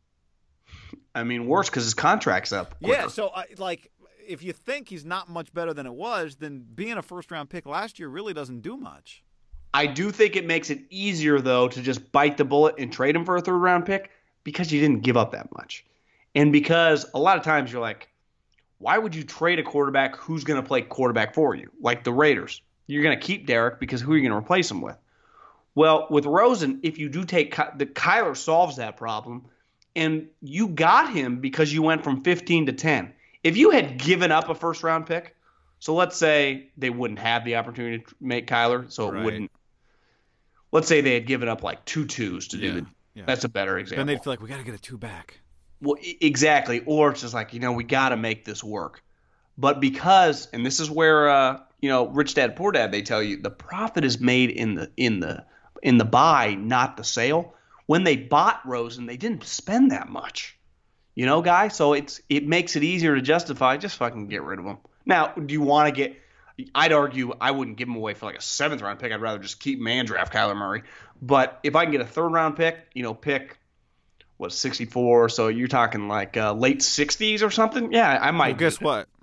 I mean, worse because his contract's up. Yeah, quicker. so I, like if you think he's not much better than it was, then being a first round pick last year really doesn't do much. I do think it makes it easier, though, to just bite the bullet and trade him for a third round pick because you didn't give up that much. And because a lot of times you're like, why would you trade a quarterback who's going to play quarterback for you? Like the Raiders. You're going to keep Derek because who are you going to replace him with? Well, with Rosen, if you do take Ky- – the Kyler solves that problem, and you got him because you went from fifteen to ten. If you had given up a first-round pick, so let's say they wouldn't have the opportunity to make Kyler, so it Right. wouldn't – let's say they had given up like two twos to Yeah, do it. yeah. That's a better example. Then they'd feel like we got to get a two back. Well, e- exactly. Or it's just like, you know, we got to make this work. But because, and this is where, uh, you know, Rich Dad Poor Dad, they tell you the profit is made in the in the in the buy, not the sale. When they bought Rosen, they didn't spend that much, you know, guys. So it's it makes it easier to justify. Just fucking get rid of him. Now, do you want to get? I'd argue I wouldn't give him away for like a seventh round pick. I'd rather just keep him and draft Kyler Murray. But if I can get a third round pick, you know, pick. What, sixty-four? So you're talking like uh, late sixties or something? Yeah, I might. Well, guess do that. what?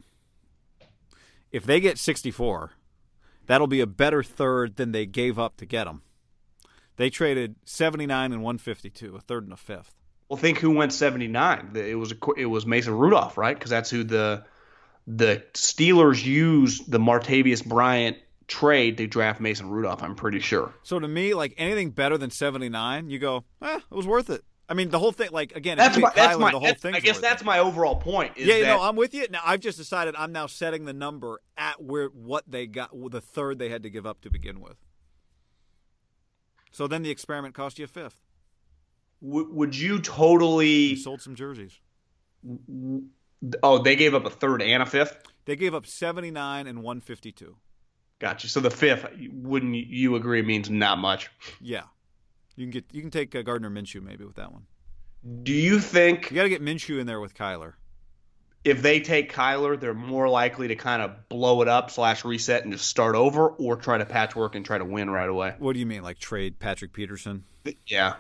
If they get sixty-four, that'll be a better third than they gave up to get him. They traded seventy-nine and one fifty-two, a third and a fifth. Well, think who went seventy-nine. It was it was Mason Rudolph, right? Because that's who the the Steelers used the Martavius Bryant trade to draft Mason Rudolph. I'm pretty sure. So to me, like anything better than seventy-nine, you go, eh, it was worth it. I mean, the whole thing, like, again, if That's you my. get That's Kyler, my. the whole that's- thing's I guess worth that's it. my overall point. Is Yeah, that, no, I'm with you. Now I've just decided I'm now setting the number at where what they got, the third they had to give up to begin with. So then the experiment cost you a fifth. w- would you totally? You sold some jerseys. Oh, they gave up a third and a fifth. They gave up seventy-nine and one fifty-two. Gotcha. So the fifth, wouldn't you agree, means not much? Yeah, you can get you can take uh, Gardner Minshew maybe with that one. Do you think You got to get Minshew in there with Kyler. if they take Kyler, they're more likely to kind of blow it up slash reset and just start over, or try to patchwork and try to win right away? What do you mean, like trade Patrick Peterson? Yeah.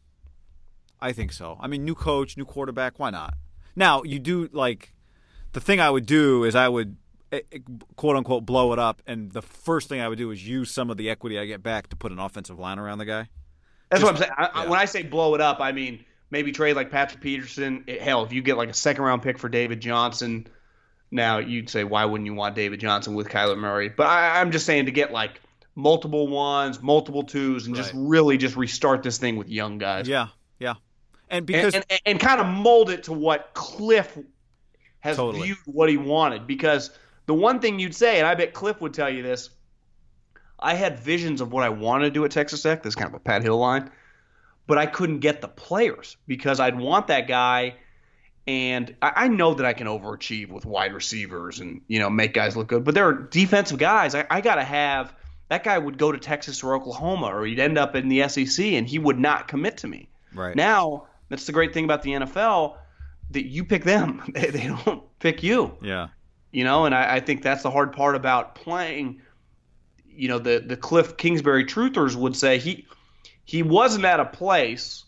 I think so. I mean, new coach, new quarterback. Why not? Now you do like the thing I would do is I would eh, eh, quote unquote blow it up, and the first thing I would do is use some of the equity I get back to put an offensive line around the guy. That's Just- what I'm saying. I, I- yeah. when I say blow it up, I mean maybe trade like Patrick Peterson. It- hell, if you get like a second round pick for David Johnson, now you'd say, why wouldn't you want David Johnson with Kyler Murray? But I, I'm just saying to get like multiple ones, multiple twos, and just Right. really just restart this thing with young guys. Yeah, yeah. And And, because and, and, and kind of mold it to what Cliff has Totally. viewed what he wanted. Because the one thing you'd say, and I bet Cliff would tell you this, I had visions of what I wanted to do at Texas Tech. This is kind of a Pat Hill line. But I couldn't get the players because I'd want that guy. And I, I know that I can overachieve with wide receivers and, you know, make guys look good. But there are defensive guys. I, I got to have – that guy would go to Texas or Oklahoma, or he'd end up in the S E C, and he would not commit to me. right Now, that's the great thing about the N F L, that you pick them. They, they don't pick you. yeah, You know, and I, I think that's the hard part about playing. You know, the, the Cliff Kingsbury truthers would say he he wasn't at a place,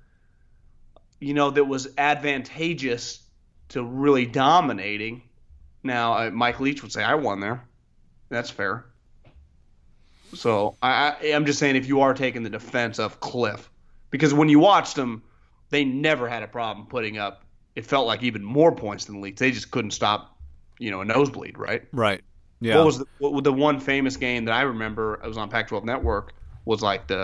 you know, that was advantageous to really dominating. Now, uh, Mike Leach would say, I won there. That's fair. So I, I, I'm just saying if you are taking the defense of Cliff, because when you watched them, they never had a problem putting up, it felt like even more points than the Leach. They just couldn't stop, you know, a nosebleed, right? right. Yeah. What was the, what, the one famous game that I remember? It was on Pac twelve Network. Was like the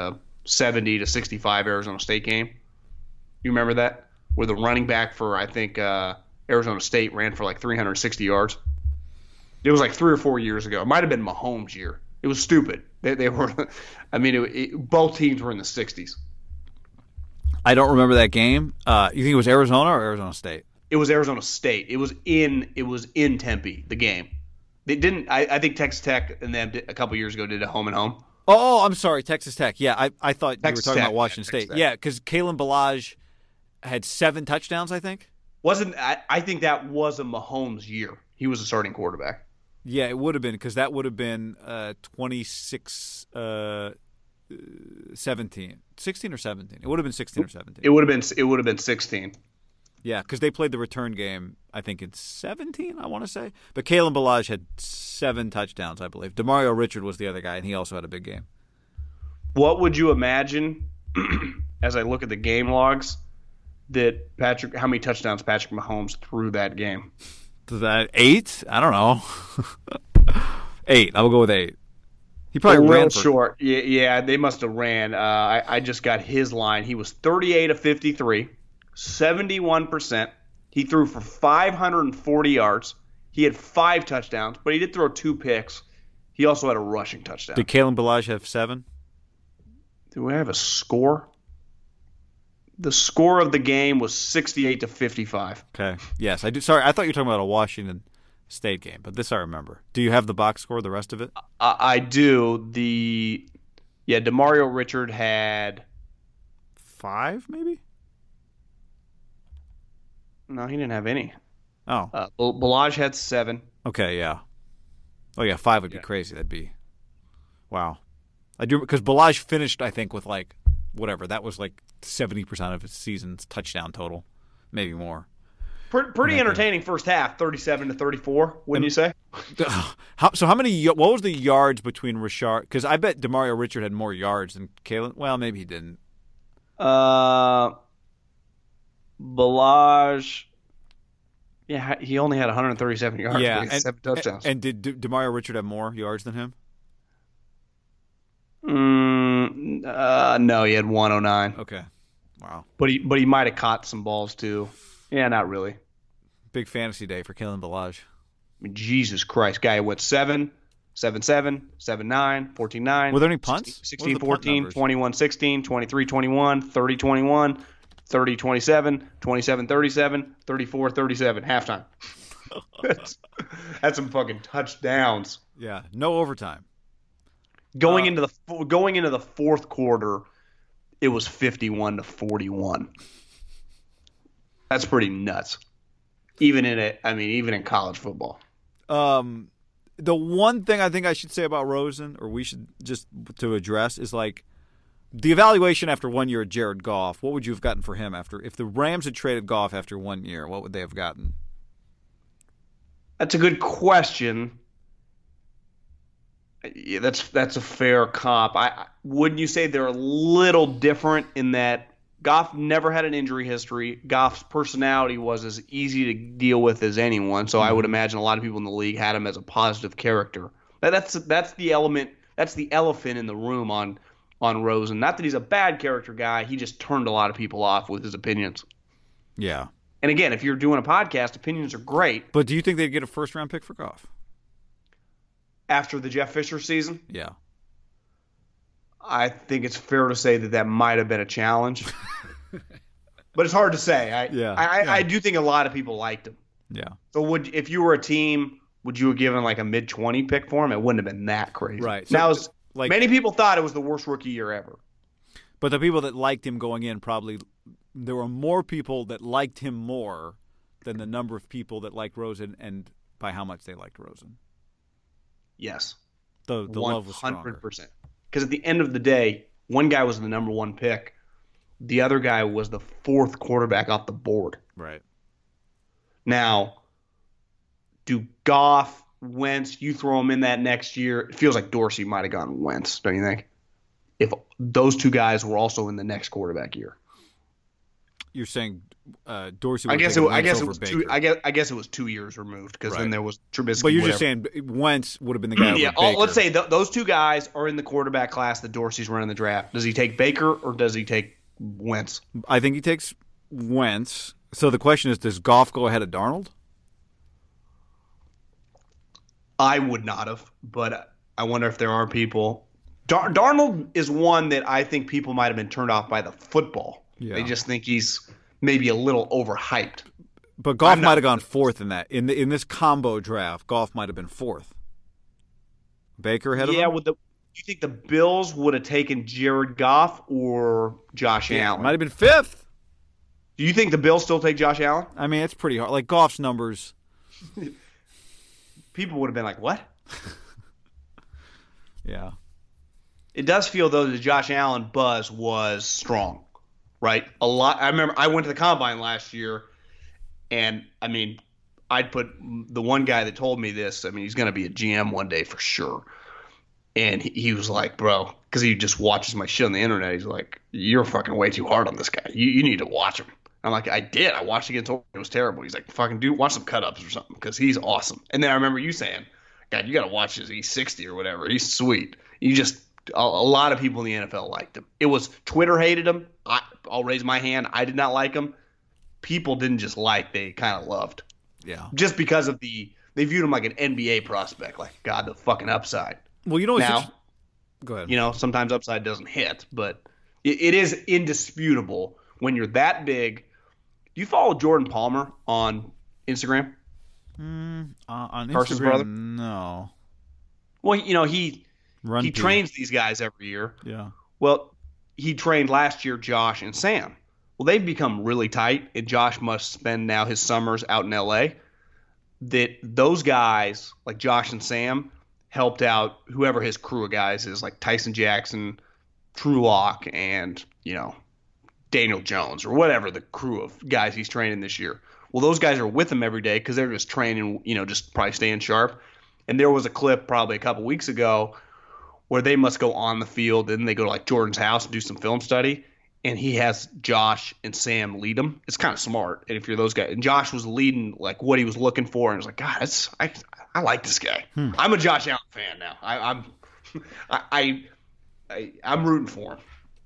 seventy to sixty-five Arizona State game. You remember that? Where the running back for, I think, uh, Arizona State ran for like three hundred sixty yards. It was like three or four years ago. It might have been Mahomes' year. It was stupid. They, they were, I mean, it, it, both teams were in the sixties. I don't remember that game. Uh, you think it was Arizona or Arizona State? It was Arizona State. It was in it was in Tempe, the game. They didn't. I, I think Texas Tech and them did, a couple years ago did a home and home. Oh, I'm sorry, Texas Tech. Yeah, I, I thought Texas you were talking Tech, about Washington yeah, State. Tech. Yeah, because Kalen Ballage had seven touchdowns, I think. Wasn't I, I think that was a Mahomes year. He was a starting quarterback. Yeah, it would have been because that would have been uh, twenty-six, uh, seventeen, sixteen or seventeen. It would have been sixteen or seventeen. It would have been it would have been sixteen. Yeah, because they played the return game, I think, in seventeen, I want to say. But Kalen Ballage had seven touchdowns, I believe. Demario Richard was the other guy, and he also had a big game. What would you imagine, as I look at the game logs, that Patrick, how many touchdowns Patrick Mahomes threw that game? That eight? I don't know. eight. I will go with eight. He probably a little ran for short. Yeah, yeah, they must have ran. Uh, I, I just got his line. He was thirty-eight of fifty-three. seventy-one percent. He threw for five hundred forty yards. He had five touchdowns, but he did throw two picks. He also had a rushing touchdown. Did Kalen Ballage have seven? Do we have a score? The score of the game was sixty-eight to fifty-five. Okay. Yes, I do. Sorry, I thought you were talking about a Washington State game, but this I remember. Do you have the box score, the rest of it? I, I do. The yeah, Demario Richard had five, maybe? No, he didn't have any. Oh. Uh, Ballage had seven. Okay, yeah. Oh, yeah, five would Yeah. be crazy. That'd be – wow. I do – because Ballage finished, I think, with like whatever. That was like seventy percent of his season's touchdown total, maybe more. Pretty, pretty entertaining first half, thirty-seven to thirty-four, wouldn't you say? How, so how many – what was the yards between Richard – because I bet Demario Richard had more yards than Kalen. Well, maybe he didn't. Uh, Ballage – yeah, he only had one hundred thirty-seven yards. Yeah, but he had and, seven touchdowns. and did De- Demario Richard have more yards than him? Mm, uh, no, he had one oh nine. Okay. Wow. But he but he might have caught some balls too. Yeah, not really. Big fantasy day for Kalen Ballage. I mean, Jesus Christ, guy went seven, seven, seven, seven, nine, fourteen, nine. Were there any punts? sixteen, What were the punt fourteen, numbers? twenty-one, sixteen, twenty-three, twenty-one, thirty, twenty-one, thirty, twenty-seven, twenty-seven, thirty-seven, thirty-four, thirty-seven. Halftime. that's, that's some fucking touchdowns. Yeah, no overtime. Going Uh, into the going into the fourth quarter, it was fifty-one to forty-one. That's pretty nuts. Even in it, I mean, even in college football. Um, the one thing I think I should say about Rosen, or we should just to address, is like the evaluation after one year of Jared Goff. What would you have gotten for him after if the Rams had traded Goff after one year? What would they have gotten? That's a good question. Yeah, that's that's a fair comp. I wouldn't you say they're a little different in that Goff never had an injury history. Goff's personality was as easy to deal with as anyone. So mm-hmm. I would imagine a lot of people in the league had him as a positive character. That's that's the element. That's the elephant in the room on on Rosen. Not that he's a bad character guy. He just turned a lot of people off with his opinions. Yeah. And again, if you're doing a podcast, opinions are great. But do you think they'd get a first round pick for Goff? After the Jeff Fisher season? Yeah. I think it's fair to say that that might have been a challenge. But it's hard to say. I, yeah, I, yeah. I do think a lot of people liked him. Yeah. So would if you were a team, would you have given like a mid twenty pick for him? It wouldn't have been that crazy. Right. So, now, it's, like, many people thought it was the worst rookie year ever. But the people that liked him going in probably – there were more people that liked him more than the number of people that liked Rosen and by how much they liked Rosen. Yes. The, the love was stronger. one hundred percent. Because at the end of the day, one guy was the number one pick. The other guy was the fourth quarterback off the board. Right. Now, do Goff, Wentz, you throw them in that next year, it feels like Dorsey might have gone Wentz, don't you think? If those two guys were also in the next quarterback year. You're saying uh, Dorsey. I guess it. I guess it over was Baker. two. I guess. I guess it was two years removed because Right. then there was Trubisky. But you're whatever. just saying Wentz would have been the guy. yeah. over all- Baker. let's say th- those two guys are in the quarterback class that Dorsey's running the draft. Does he take Baker or does he take Wentz? I think he takes Wentz. So the question is, does Goff go ahead of Darnold? I would not have, but I wonder if there are people. Dar- Darnold is one that I think people might have been turned off by the football. Yeah. They just think he's maybe a little overhyped. But Goff I'm not- might have gone fourth in that in the, in this combo draft. Goff might have been fourth. Baker ahead Yeah, of him. would the you think the Bills would have taken Jared Goff or Josh Allen? Might have been fifth. Do you think the Bills still take Josh Allen? I mean, it's pretty hard. Like Goff's numbers. People would have been like, "What?" Yeah. It does feel though that the Josh Allen buzz was strong, right? A lot. I remember I went to the combine last year, and I mean, I'd put the one guy that told me this. I mean, he's going to be a G M one day for sure. And he, he was like, bro, because he just watches my shit on the internet. He's like, you're fucking way too hard on this guy. You you need to watch him. I'm like, I did. I watched against Oregon. It was terrible. He's like, fucking dude, watch some cut ups or something because he's awesome. And then I remember you saying, God, you got to watch his E sixty or whatever. He's sweet. You just a, a lot of people in the N F L liked him. It was Twitter hated him. I, I'll raise my hand. I did not like him. People didn't just like, they kind of loved. Yeah. Just because of the they viewed him like an N B A prospect, like God, the fucking upside. Well, you know what's Now, inter- Go ahead. you know, sometimes upside doesn't hit, but it, it is indisputable when you're that big. Do you follow Jordan Palmer on Instagram? Uh, on Carson's Instagram, brother? no. Well, you know, he Run he P. trains these guys every year. Yeah. Well, he trained last year Josh and Sam. Well, they've become really tight, and Josh must spend now his summers out in L A. That those guys, like Josh and Sam, helped out whoever his crew of guys is, like Tyson Jackson, True Lock, and, you know, Daniel Jones or whatever the crew of guys he's training this year. Well, those guys are with him every day because they're just training, you know, just probably staying sharp. And there was a clip probably a couple weeks ago where they must go on the field and they go to like Jordan's house and do some film study. And he has Josh and Sam lead him. It's kind of smart. And if you're those guys, and Josh was leading like what he was looking for, and I was like, God, that's, I I like this guy. Hmm. I'm a Josh Allen fan now. I, I'm I, I, I I'm rooting for him.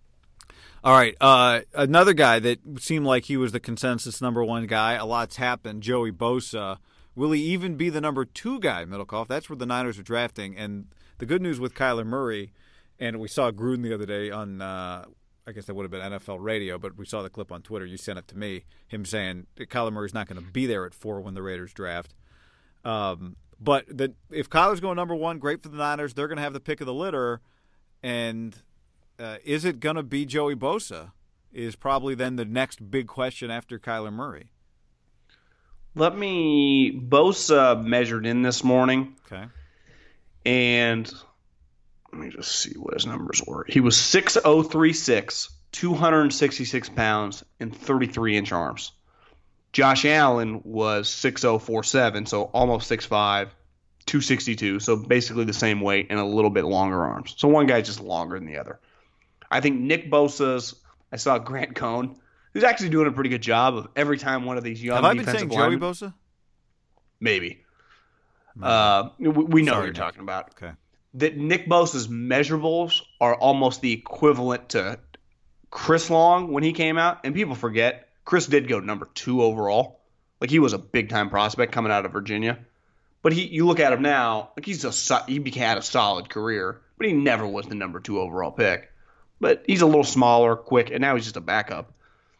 All right. Uh, another guy that seemed like he was the consensus number one guy. A lot's happened. Joey Bosa. Will he even be the number two guy, Middlecoff? That's where the Niners are drafting. And the good news with Kyler Murray, and we saw Gruden the other day on, uh, I guess that would have been N F L radio, but we saw the clip on Twitter. You sent it to me, him saying that Kyler Murray's not going to be there at four when the Raiders draft. Um, but the, if Kyler's going number one, great for the Niners. They're going to have the pick of the litter. And uh, is it going to be Joey Bosa is probably then the next big question after Kyler Murray. Let me Bosa measured in this morning, Okay. and let me just see what his numbers were. He was six oh three six, two hundred sixty-six pounds, and thirty-three inch arms. Josh Allen was six oh four seven, so almost six five, two sixty-two, so basically the same weight and a little bit longer arms. So one guy's just longer than the other. I think Nick Bosa's, I saw Grant Cohn, who's actually doing a pretty good job of every time one of these young Have I been defensive saying Joey linemen, Bosa? maybe. Uh, we, we know Sorry, what you're Nick. talking about. Okay. That Nick Bosa's measurables are almost the equivalent to Chris Long when he came out. And people forget, Chris did go number two overall. Like, he was a big-time prospect coming out of Virginia. But he, you look at him now, like he's a so- he had a solid career, but he never was the number two overall pick. But he's a little smaller, quick, and now he's just a backup.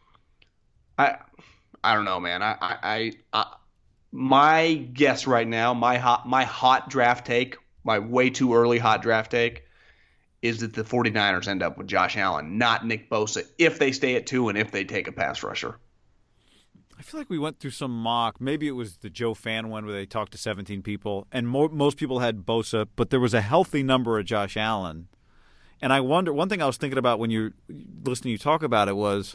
I I don't know, man. I I, I, I my guess right now, my hot my hot draft take, my way too early hot draft take, is that the 49ers end up with Josh Allen, not Nick Bosa, if they stay at two and if they take a pass rusher. I feel like we went through some mock. Maybe it was the Joe Fan one where they talked to seventeen people, and mo- most people had Bosa, but there was a healthy number of Josh Allen. And I wonder, one thing I was thinking about when you're listening you talk about it was,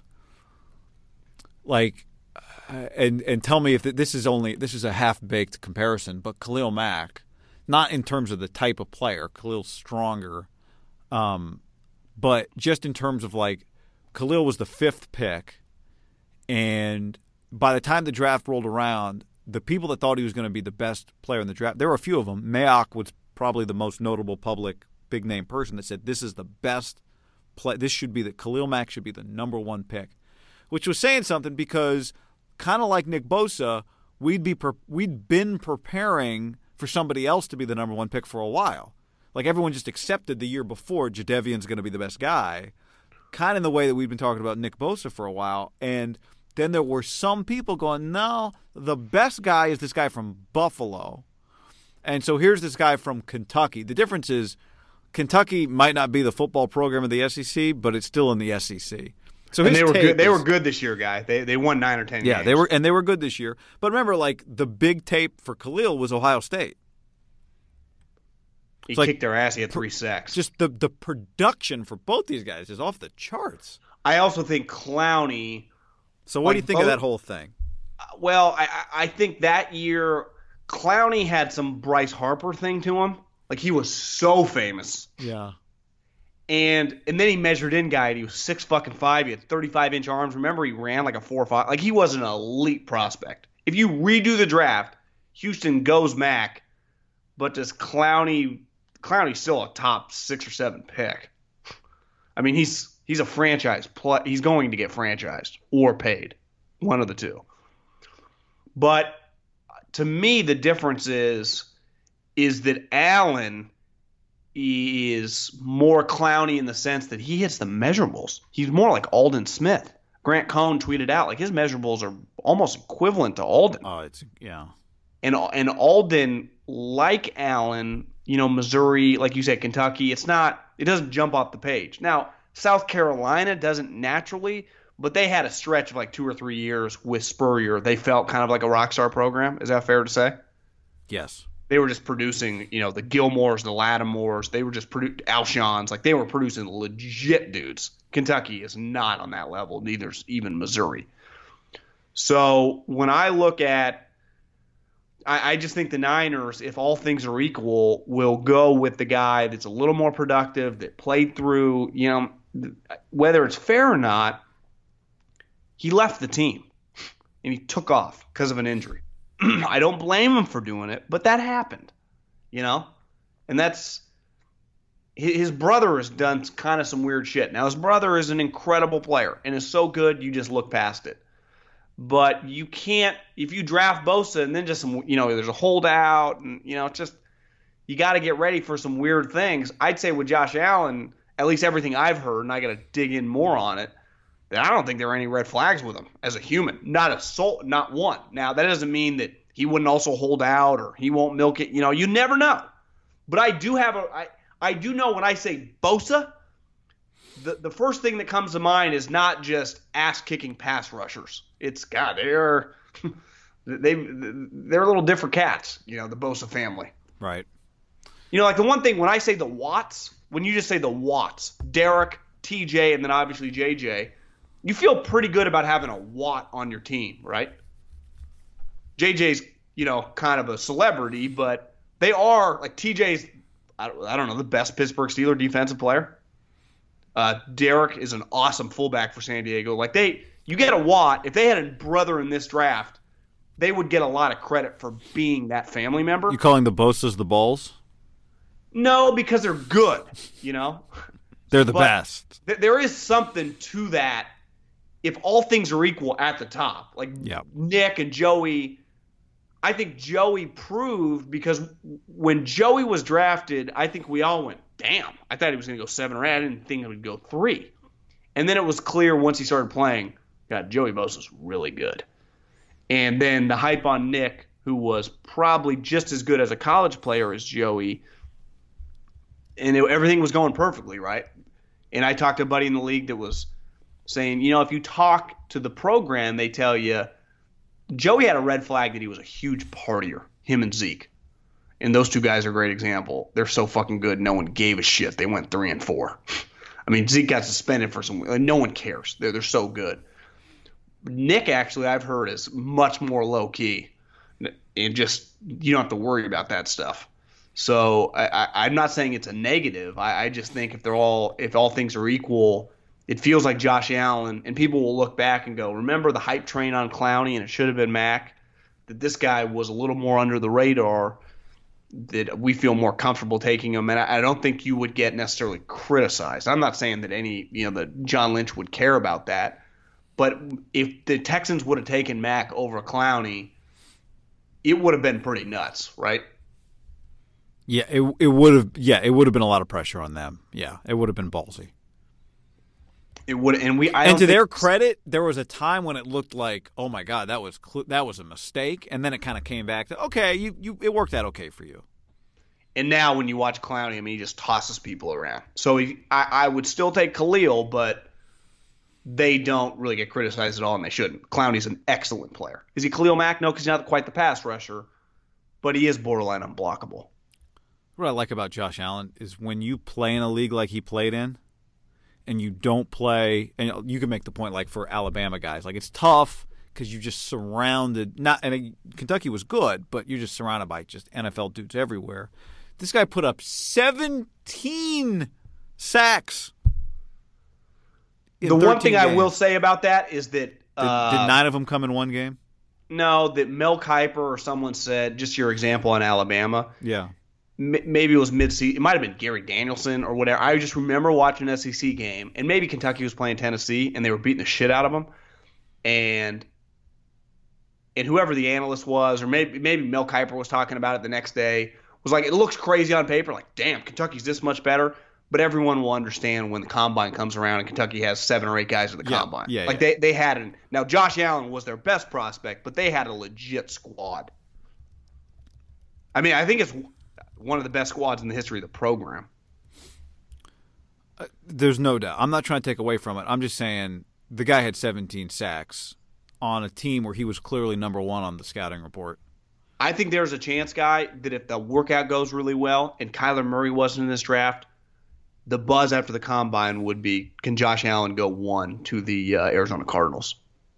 like, uh, and and tell me if this is only, this is a half-baked comparison, but Khalil Mack, not in terms of the type of player, Khalil's stronger, um, but just in terms of, like, Khalil was the fifth pick, And by the time the draft rolled around, the people that thought he was going to be the best player in the draft, there were a few of them. Mayock was probably the most notable public big-name person that said this is the best play. This should be the Khalil Mack should be the number one pick, which was saying something because kind of like Nick Bosa, we'd be pre- we'd been preparing for somebody else to be the number one pick for a while. Like everyone just accepted the year before Jadeveon's going to be the best guy, kind of in the way that we've been talking about Nick Bosa for a while. And then there were some people going, no, the best guy is this guy from Buffalo. And so here's this guy from Kentucky. The difference is Kentucky might not be the football program of the S E C, but it's still in the S E C. So and they were good. They is, were good this year, guy. They they won nine or ten. Yeah, games. they were, and they were good this year. But remember, like the big tape for Khalil was Ohio State. He it's kicked like, their ass. He had three sacks. Just the the production for both these guys is off the charts. I also think Clowney. So what like do you think both, of that whole thing? Well, I I think that year Clowney had some Bryce Harper thing to him. Like he was so famous. Yeah. And and then he measured in, guy. And he was six fucking five. He had thirty-five inch arms. Remember, he ran like a four or five. Like he was an elite prospect. If you redo the draft, Houston goes Mac, but does Clowney? Clowney's still a top six or seven pick. I mean, he's he's a franchise play. He's going to get franchised or paid, one of the two. But to me, the difference is is that Allen is more Clowney in the sense that he hits the measurables. He's more like Aldon Smith. Grant Cohn tweeted out like his measurables are almost equivalent to Aldon. Oh, it's yeah. And and Aldon, like Allen, you know, Missouri, like you said, Kentucky, it's not it doesn't jump off the page. Now, South Carolina doesn't naturally, but they had a stretch of like two or three years with Spurrier. They felt kind of like a rock star program. Is that fair to say? Yes. They were just producing, you know, the Gilmores, the Lattimores. They were just producing Alshons. Like they were producing legit dudes. Kentucky is not on that level. Neither's even Missouri. So when I look at, I, I just think the Niners, if all things are equal, will go with the guy that's a little more productive, that played through, you know, whether it's fair or not, he left the team and he took off because of an injury. I don't blame him for doing it, but that happened, you know? And that's – his brother has done kind of some weird shit. Now, his brother is an incredible player and is so good you just look past it. But you can't – if you draft Bosa and then just some – you know, there's a holdout and, you know, it's just – you got to get ready for some weird things. I'd say with Josh Allen, at least everything I've heard, and I got to dig in more on it, I don't think there are any red flags with him as a human. Not a soul, not one. Now, that doesn't mean that he wouldn't also hold out or he won't milk it. You know, you never know. But I do have a I, I do know when I say Bosa, the, the first thing that comes to mind is not just ass-kicking pass rushers. It's, God, they're they they're little different cats, you know, the Bosa family. Right. You know, like the one thing when I say the Watts, when you just say the Watts, Derek, T J, and then obviously J J, you feel pretty good about having a Watt on your team, right? J J's, you know, kind of a celebrity, but they are, like T J's, I don't, I don't know, the best Pittsburgh Steeler defensive player. Uh, Derek is an awesome fullback for San Diego. Like they, you get a Watt, if they had a brother in this draft, they would get a lot of credit for being that family member. You calling the Bosas the Bulls? No, because they're good, you know? They're the but best. Th- there is something to that. If all things are equal at the top, like yep. Nick and Joey, I think Joey proved because when Joey was drafted, I think we all went, damn, I thought he was going to go seven or eight. I didn't think he would go three. And then it was clear once he started playing, God, Joey Bosa's really good. And then the hype on Nick, who was probably just as good as a college player as Joey, and it, everything was going perfectly, right? And I talked to a buddy in the league that was saying, you know, if you talk to the program, they tell you Joey had a red flag that he was a huge partier, him and Zeke. And those two guys are a great example. They're so fucking good, no one gave a shit. They went three and four. I mean, Zeke got suspended for some – no one cares. They're, they're so good. Nick, actually, I've heard is much more low-key. And just – you don't have to worry about that stuff. So I, I, I'm not saying it's a negative. I, I just think if they're all – if all things are equal – it feels like Josh Allen, and people will look back and go, remember the hype train on Clowney and it should have been Mac? That this guy was a little more under the radar, that we feel more comfortable taking him. And I, I don't think you would get necessarily criticized. I'm not saying that any, you know, that John Lynch would care about that. But if the Texans would have taken Mac over Clowney, it would have been pretty nuts, right? Yeah, it it would have. Yeah, it would have been a lot of pressure on them. Yeah, it would have been ballsy. It would, and we. I and don't to think, their credit, there was a time when it looked like, oh my God, that was cl- that was a mistake, and then it kind of came back to, okay, you you it worked out okay for you. And now when you watch Clowney, I mean, he just tosses people around. So he, I, I would still take Khalil, but they don't really get criticized at all, and they shouldn't. Clowney's an excellent player. Is he Khalil Mack? No, because he's not quite the pass rusher, but he is borderline unblockable. What I like about Josh Allen is when you play in a league like he played in, and you don't play, and you can make the point like for Alabama guys, like it's tough because you're just surrounded. Not and Kentucky was good, but you're just surrounded by just N F L dudes everywhere. This guy put up seventeen sacks. The one thing games. I will say about that is that uh, did, did nine of them come in one game? No, that Mel Kiper or someone said, just your example on Alabama. Yeah. Maybe it was mid-season. It might have been Gary Danielson or whatever. I just remember watching an S E C game, and maybe Kentucky was playing Tennessee, and they were beating the shit out of them. And and whoever the analyst was, or maybe maybe Mel Kiper was talking about it the next day, was like, it looks crazy on paper. Like, damn, Kentucky's this much better. But everyone will understand when the combine comes around and Kentucky has seven or eight guys at the yeah, combine. Yeah, like yeah. they they had an now Josh Allen was their best prospect, but they had a legit squad. I mean, I think it's one of the best squads in the history of the program. Uh, there's no doubt. I'm not trying to take away from it. I'm just saying the guy had seventeen sacks on a team where he was clearly number one on the scouting report. I think there's a chance, Guy, that if the workout goes really well and Kyler Murray wasn't in this draft, the buzz after the combine would be, can Josh Allen go one to the uh, Arizona Cardinals?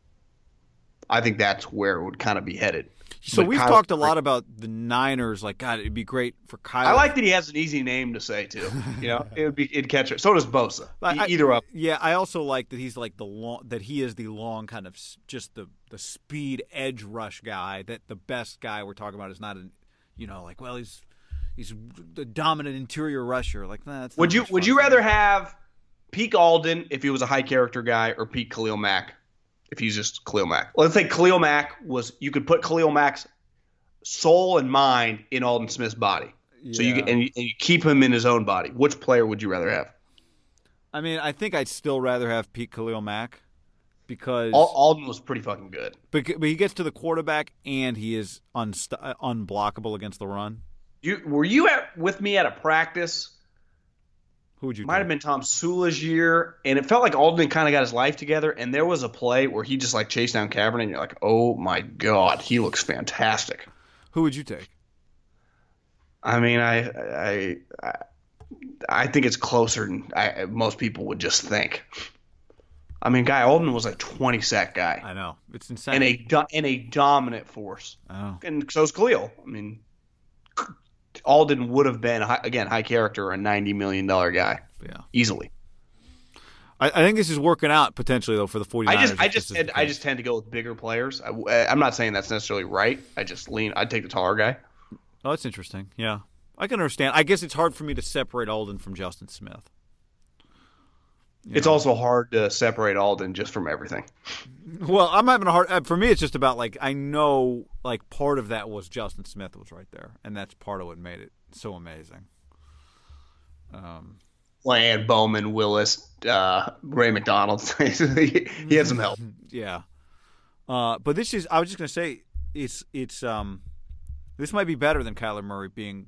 I think that's where it would kind of be headed. So But we've Kyler talked a Murray- lot about the Niners. Like, God, it'd be great for Kyler. I like that he has an easy name to say too. You know, it would be it'd catch it. So does Bosa. I- I- Either of them. Yeah, I also like that he's like the long that he is the long kind of s- just the the speed edge rush guy. That the best guy we're talking about is not a, you know, like well he's he's the dominant interior rusher. Like nah, that's not Would you much would fun you for me. rather have Pete Alden if he was a high character guy, or Pete Khalil Mack if he's just Khalil Mack? Let's say Khalil Mack was, you could put Khalil Mack's soul and mind in Alden Smith's body. So you Yeah. and, you and you keep him in his own body. Which player would you rather have? I mean, I think I'd still rather have Pete Khalil Mack because Al- Alden was pretty fucking good. but, but he gets to the quarterback and he is unst- unblockable against the run. You were you at with me at a practice? Who would you? Might take? have been Tom Sula's year, and it felt like Alden kind of got his life together. And there was a play where he just like chased down Kaepernick, and you're like, oh my god, he looks fantastic. Who would you take? I mean, I I I, I think it's closer than I, most people would just think. I mean, Guy Alden was a twenty sack guy I know it's insane. and a do- and a dominant force, oh. and so is Khalil. I mean, Alden would have been again high character, a ninety million dollar guy, Yeah. easily. I, I think this is working out potentially though for the 49ers. I just I if just this is tend, the I case. just tend to go with bigger players. I, I'm not saying that's necessarily right. I just lean. I'd take the taller guy. Oh, that's interesting. Yeah, I can understand. I guess it's hard for me to separate Alden from Justin Smith. You It's know? also hard to separate Alden just from everything. Well, I'm having a hard. uh, For me, it's just about like I know like part of that was Justin Smith was right there, and that's part of what made it so amazing. Um, Land, Bowman, Willis, uh, Ray McDonald. he, he had some help. yeah, uh, but this is. I was just gonna say it's it's um, this might be better than Kyler Murray being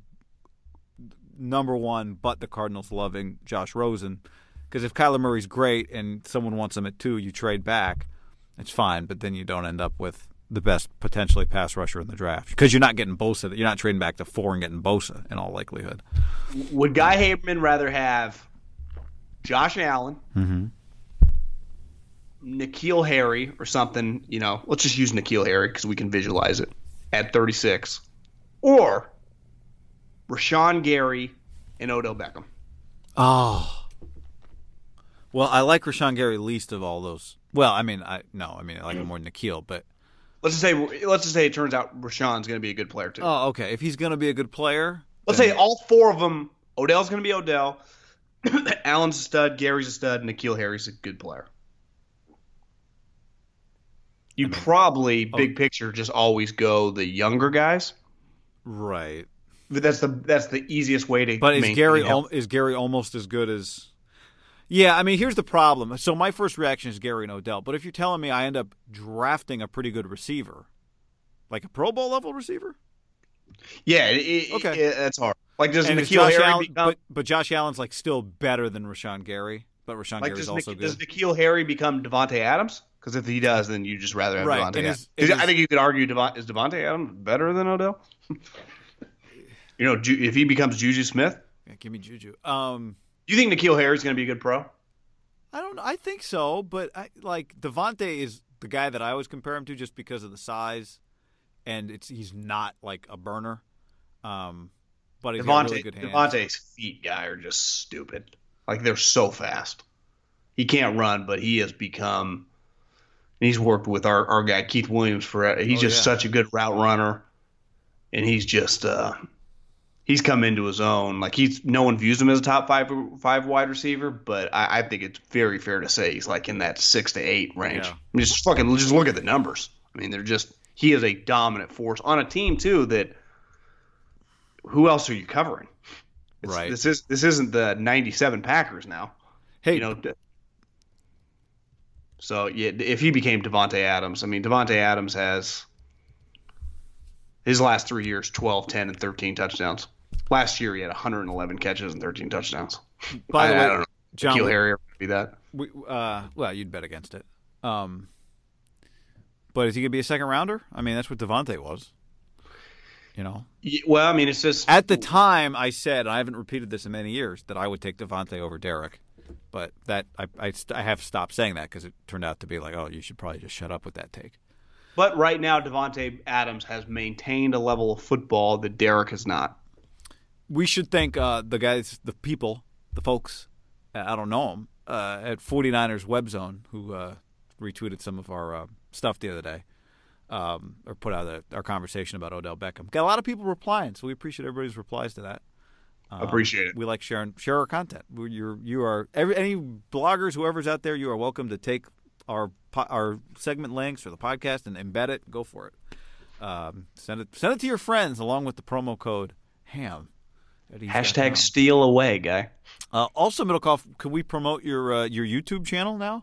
number one, but the Cardinals loving Josh Rosen. Because if Kyler Murray's great and someone wants him at two, you trade back. It's fine, but then you don't end up with the best potentially pass rusher in the draft. Because you're not getting Bosa. You're not trading back to four and getting Bosa in all likelihood. Would Guy Haberman rather have Josh Allen, Mm-hmm. N'Keal Harry, or something? You know, let's just use N'Keal Harry because we can visualize it at thirty-six, or Rashawn Gary and Odell Beckham. Oh. Well, I like Rashawn Gary least of all those. Well, I mean, I no, I mean, I like him more than N'Keal, but let's just say let's just say it turns out Rashawn's going to be a good player too. Oh, okay. If he's going to be a good player, let's then... say all four of them. Odell's going to be Odell. Allen's a stud. Gary's a stud. N'Keal Harry's a good player. You I mean, probably oh. big picture just always go the younger guys, right? But that's the that's the easiest way to. But is Gary al- is Gary almost as good as? Yeah, I mean, here's the problem. So my first reaction is Gary and Odell. But if you're telling me I end up drafting a pretty good receiver, like a Pro Bowl level receiver, yeah, it, okay, it, that's hard. Like does and N'Keal Harry Allen, become? But, but Josh Allen's like still better than Rashawn Gary. But Rashawn like Gary's does also Nick, good. Does N'Keal Harry become Devontae Adams? Because if he does, then you just rather have right. Devontae Adams. Is, I think you could argue Devont, is Devontae Adams better than Odell? You know, if he becomes Juju Smith, yeah, give me Juju. Um, do you think N'Keal Harry's going to be a good pro? I don't. I think so, but I, like Devontae is the guy that I always compare him to, just because of the size, and it's he's not like a burner. Um, but he's Devontae, got really good hands. Devontae's feet, guy, are just stupid. Like they're so fast. He can't run, but he has become. He's worked with our, our guy Keith Williams for. He's oh, just yeah. such a good route runner, and he's just. Uh, He's come into his own. Like he's, no one views him as a top five five wide receiver, but I, I think it's very fair to say he's like in that six to eight range. Yeah. I mean, just fucking just look at the numbers. I mean, they're just he is a dominant force on a team too. That who else are you covering? It's, right. This is this isn't the ninety-seven Packers now. Hey, you know. So yeah, if he became Devontae Adams, I mean, Devontae Adams has his last three years twelve, ten, and thirteen touchdowns. Last year, he had one hundred eleven catches and thirteen touchdowns. By the I, way, I don't know. John, N'Keal Harry ever be that? We, uh, well, you'd bet against it. Um, but is he going to be a second rounder? I mean, that's what Devontae was. You know? Yeah, well, I mean, it's just. At the time, I said, and I haven't repeated this in many years, that I would take Devontae over Derek. But that I, I, I have stopped saying that because it turned out to be like, oh, you should probably just shut up with that take. But right now, Devontae Adams has maintained a level of football that Derek has not. We should thank uh, the guys, the people, the folks, uh, I don't know them, uh, at 49ers Web Zone who uh, retweeted some of our uh, stuff the other day, um, or put out a, our conversation about Odell Beckham. Got a lot of people replying, so we appreciate everybody's replies to that. Um, appreciate it. We like sharing share our content. We're, you're you are every, any bloggers, whoever's out there, you are welcome to take our our segment links or the podcast and embed it. Go for it. Um, send it send it to your friends along with the promo code HAM. Hashtag steal away, guy. Uh, also, Middlecoff, can we promote your uh, your YouTube channel now?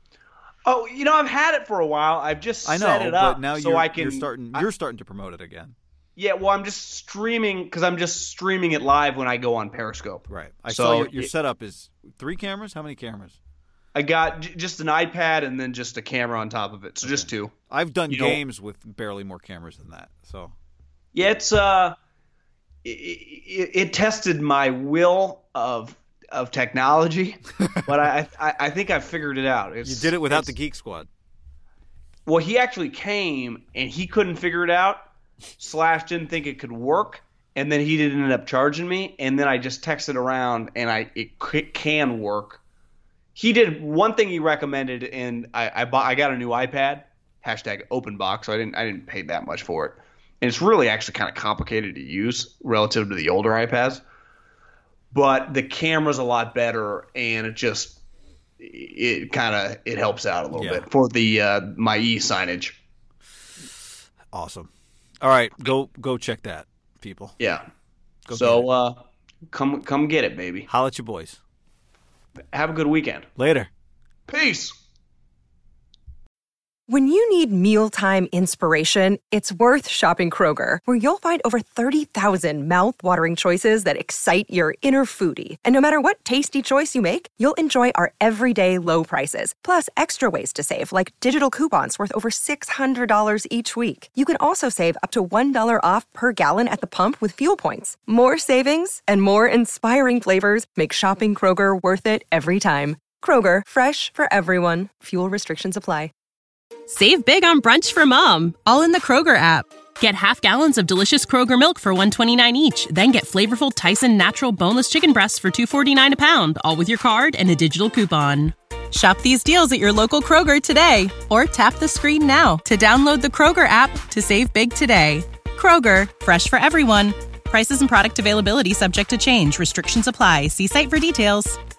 Oh, you know, I've had it for a while. I've just I know, set it up but now so you're, I can. You're starting. I, you're starting to promote it again. Yeah, well, I'm just streaming because I'm just streaming it live when I go on Periscope. Right. I so saw your, your it, setup is three cameras. How many cameras? I got j- just an iPad and then just a camera on top of it, so okay. just two. I've done you games know, with barely more cameras than that. So. Yeah, it's uh. It, it, it tested my will of of technology, but I, I I think I figured it out. It's, you did it without the Geek Squad. Well, he actually came and he couldn't figure it out. Slash didn't think it could work, and then he didn't end up charging me. And then I just texted around, and I it c- can work. He did one thing he recommended, and I I, bought, I got a new iPad. Hashtag open box. So I didn't I didn't pay that much for it. And it's really actually kind of complicated to use relative to the older iPads. But the camera's a lot better, and it just it kind of it helps out a little yeah. bit for the uh, my e signage. Awesome. All right, go go check that, people. Yeah. Go so uh, come come get it, baby. Holla at your boys. Have a good weekend. Later. Peace. When you need mealtime inspiration, it's worth shopping Kroger, where you'll find over thirty thousand mouth-watering choices that excite your inner foodie. And no matter what tasty choice you make, you'll enjoy our everyday low prices, plus extra ways to save, like digital coupons worth over six hundred dollars each week. You can also save up to one dollar off per gallon at the pump with fuel points. More savings and more inspiring flavors make shopping Kroger worth it every time. Kroger, fresh for everyone. Fuel restrictions apply. Save big on brunch for mom, all in the Kroger app. Get half gallons of delicious Kroger milk for one dollar and twenty-nine cents each. Then get flavorful Tyson natural boneless chicken breasts for two dollars and forty-nine cents a pound, all with your card and a digital coupon. Shop these deals at your local Kroger today, or tap the screen now to download the Kroger app to save big today. Kroger, fresh for everyone. Prices and product availability subject to change. Restrictions apply. See site for details.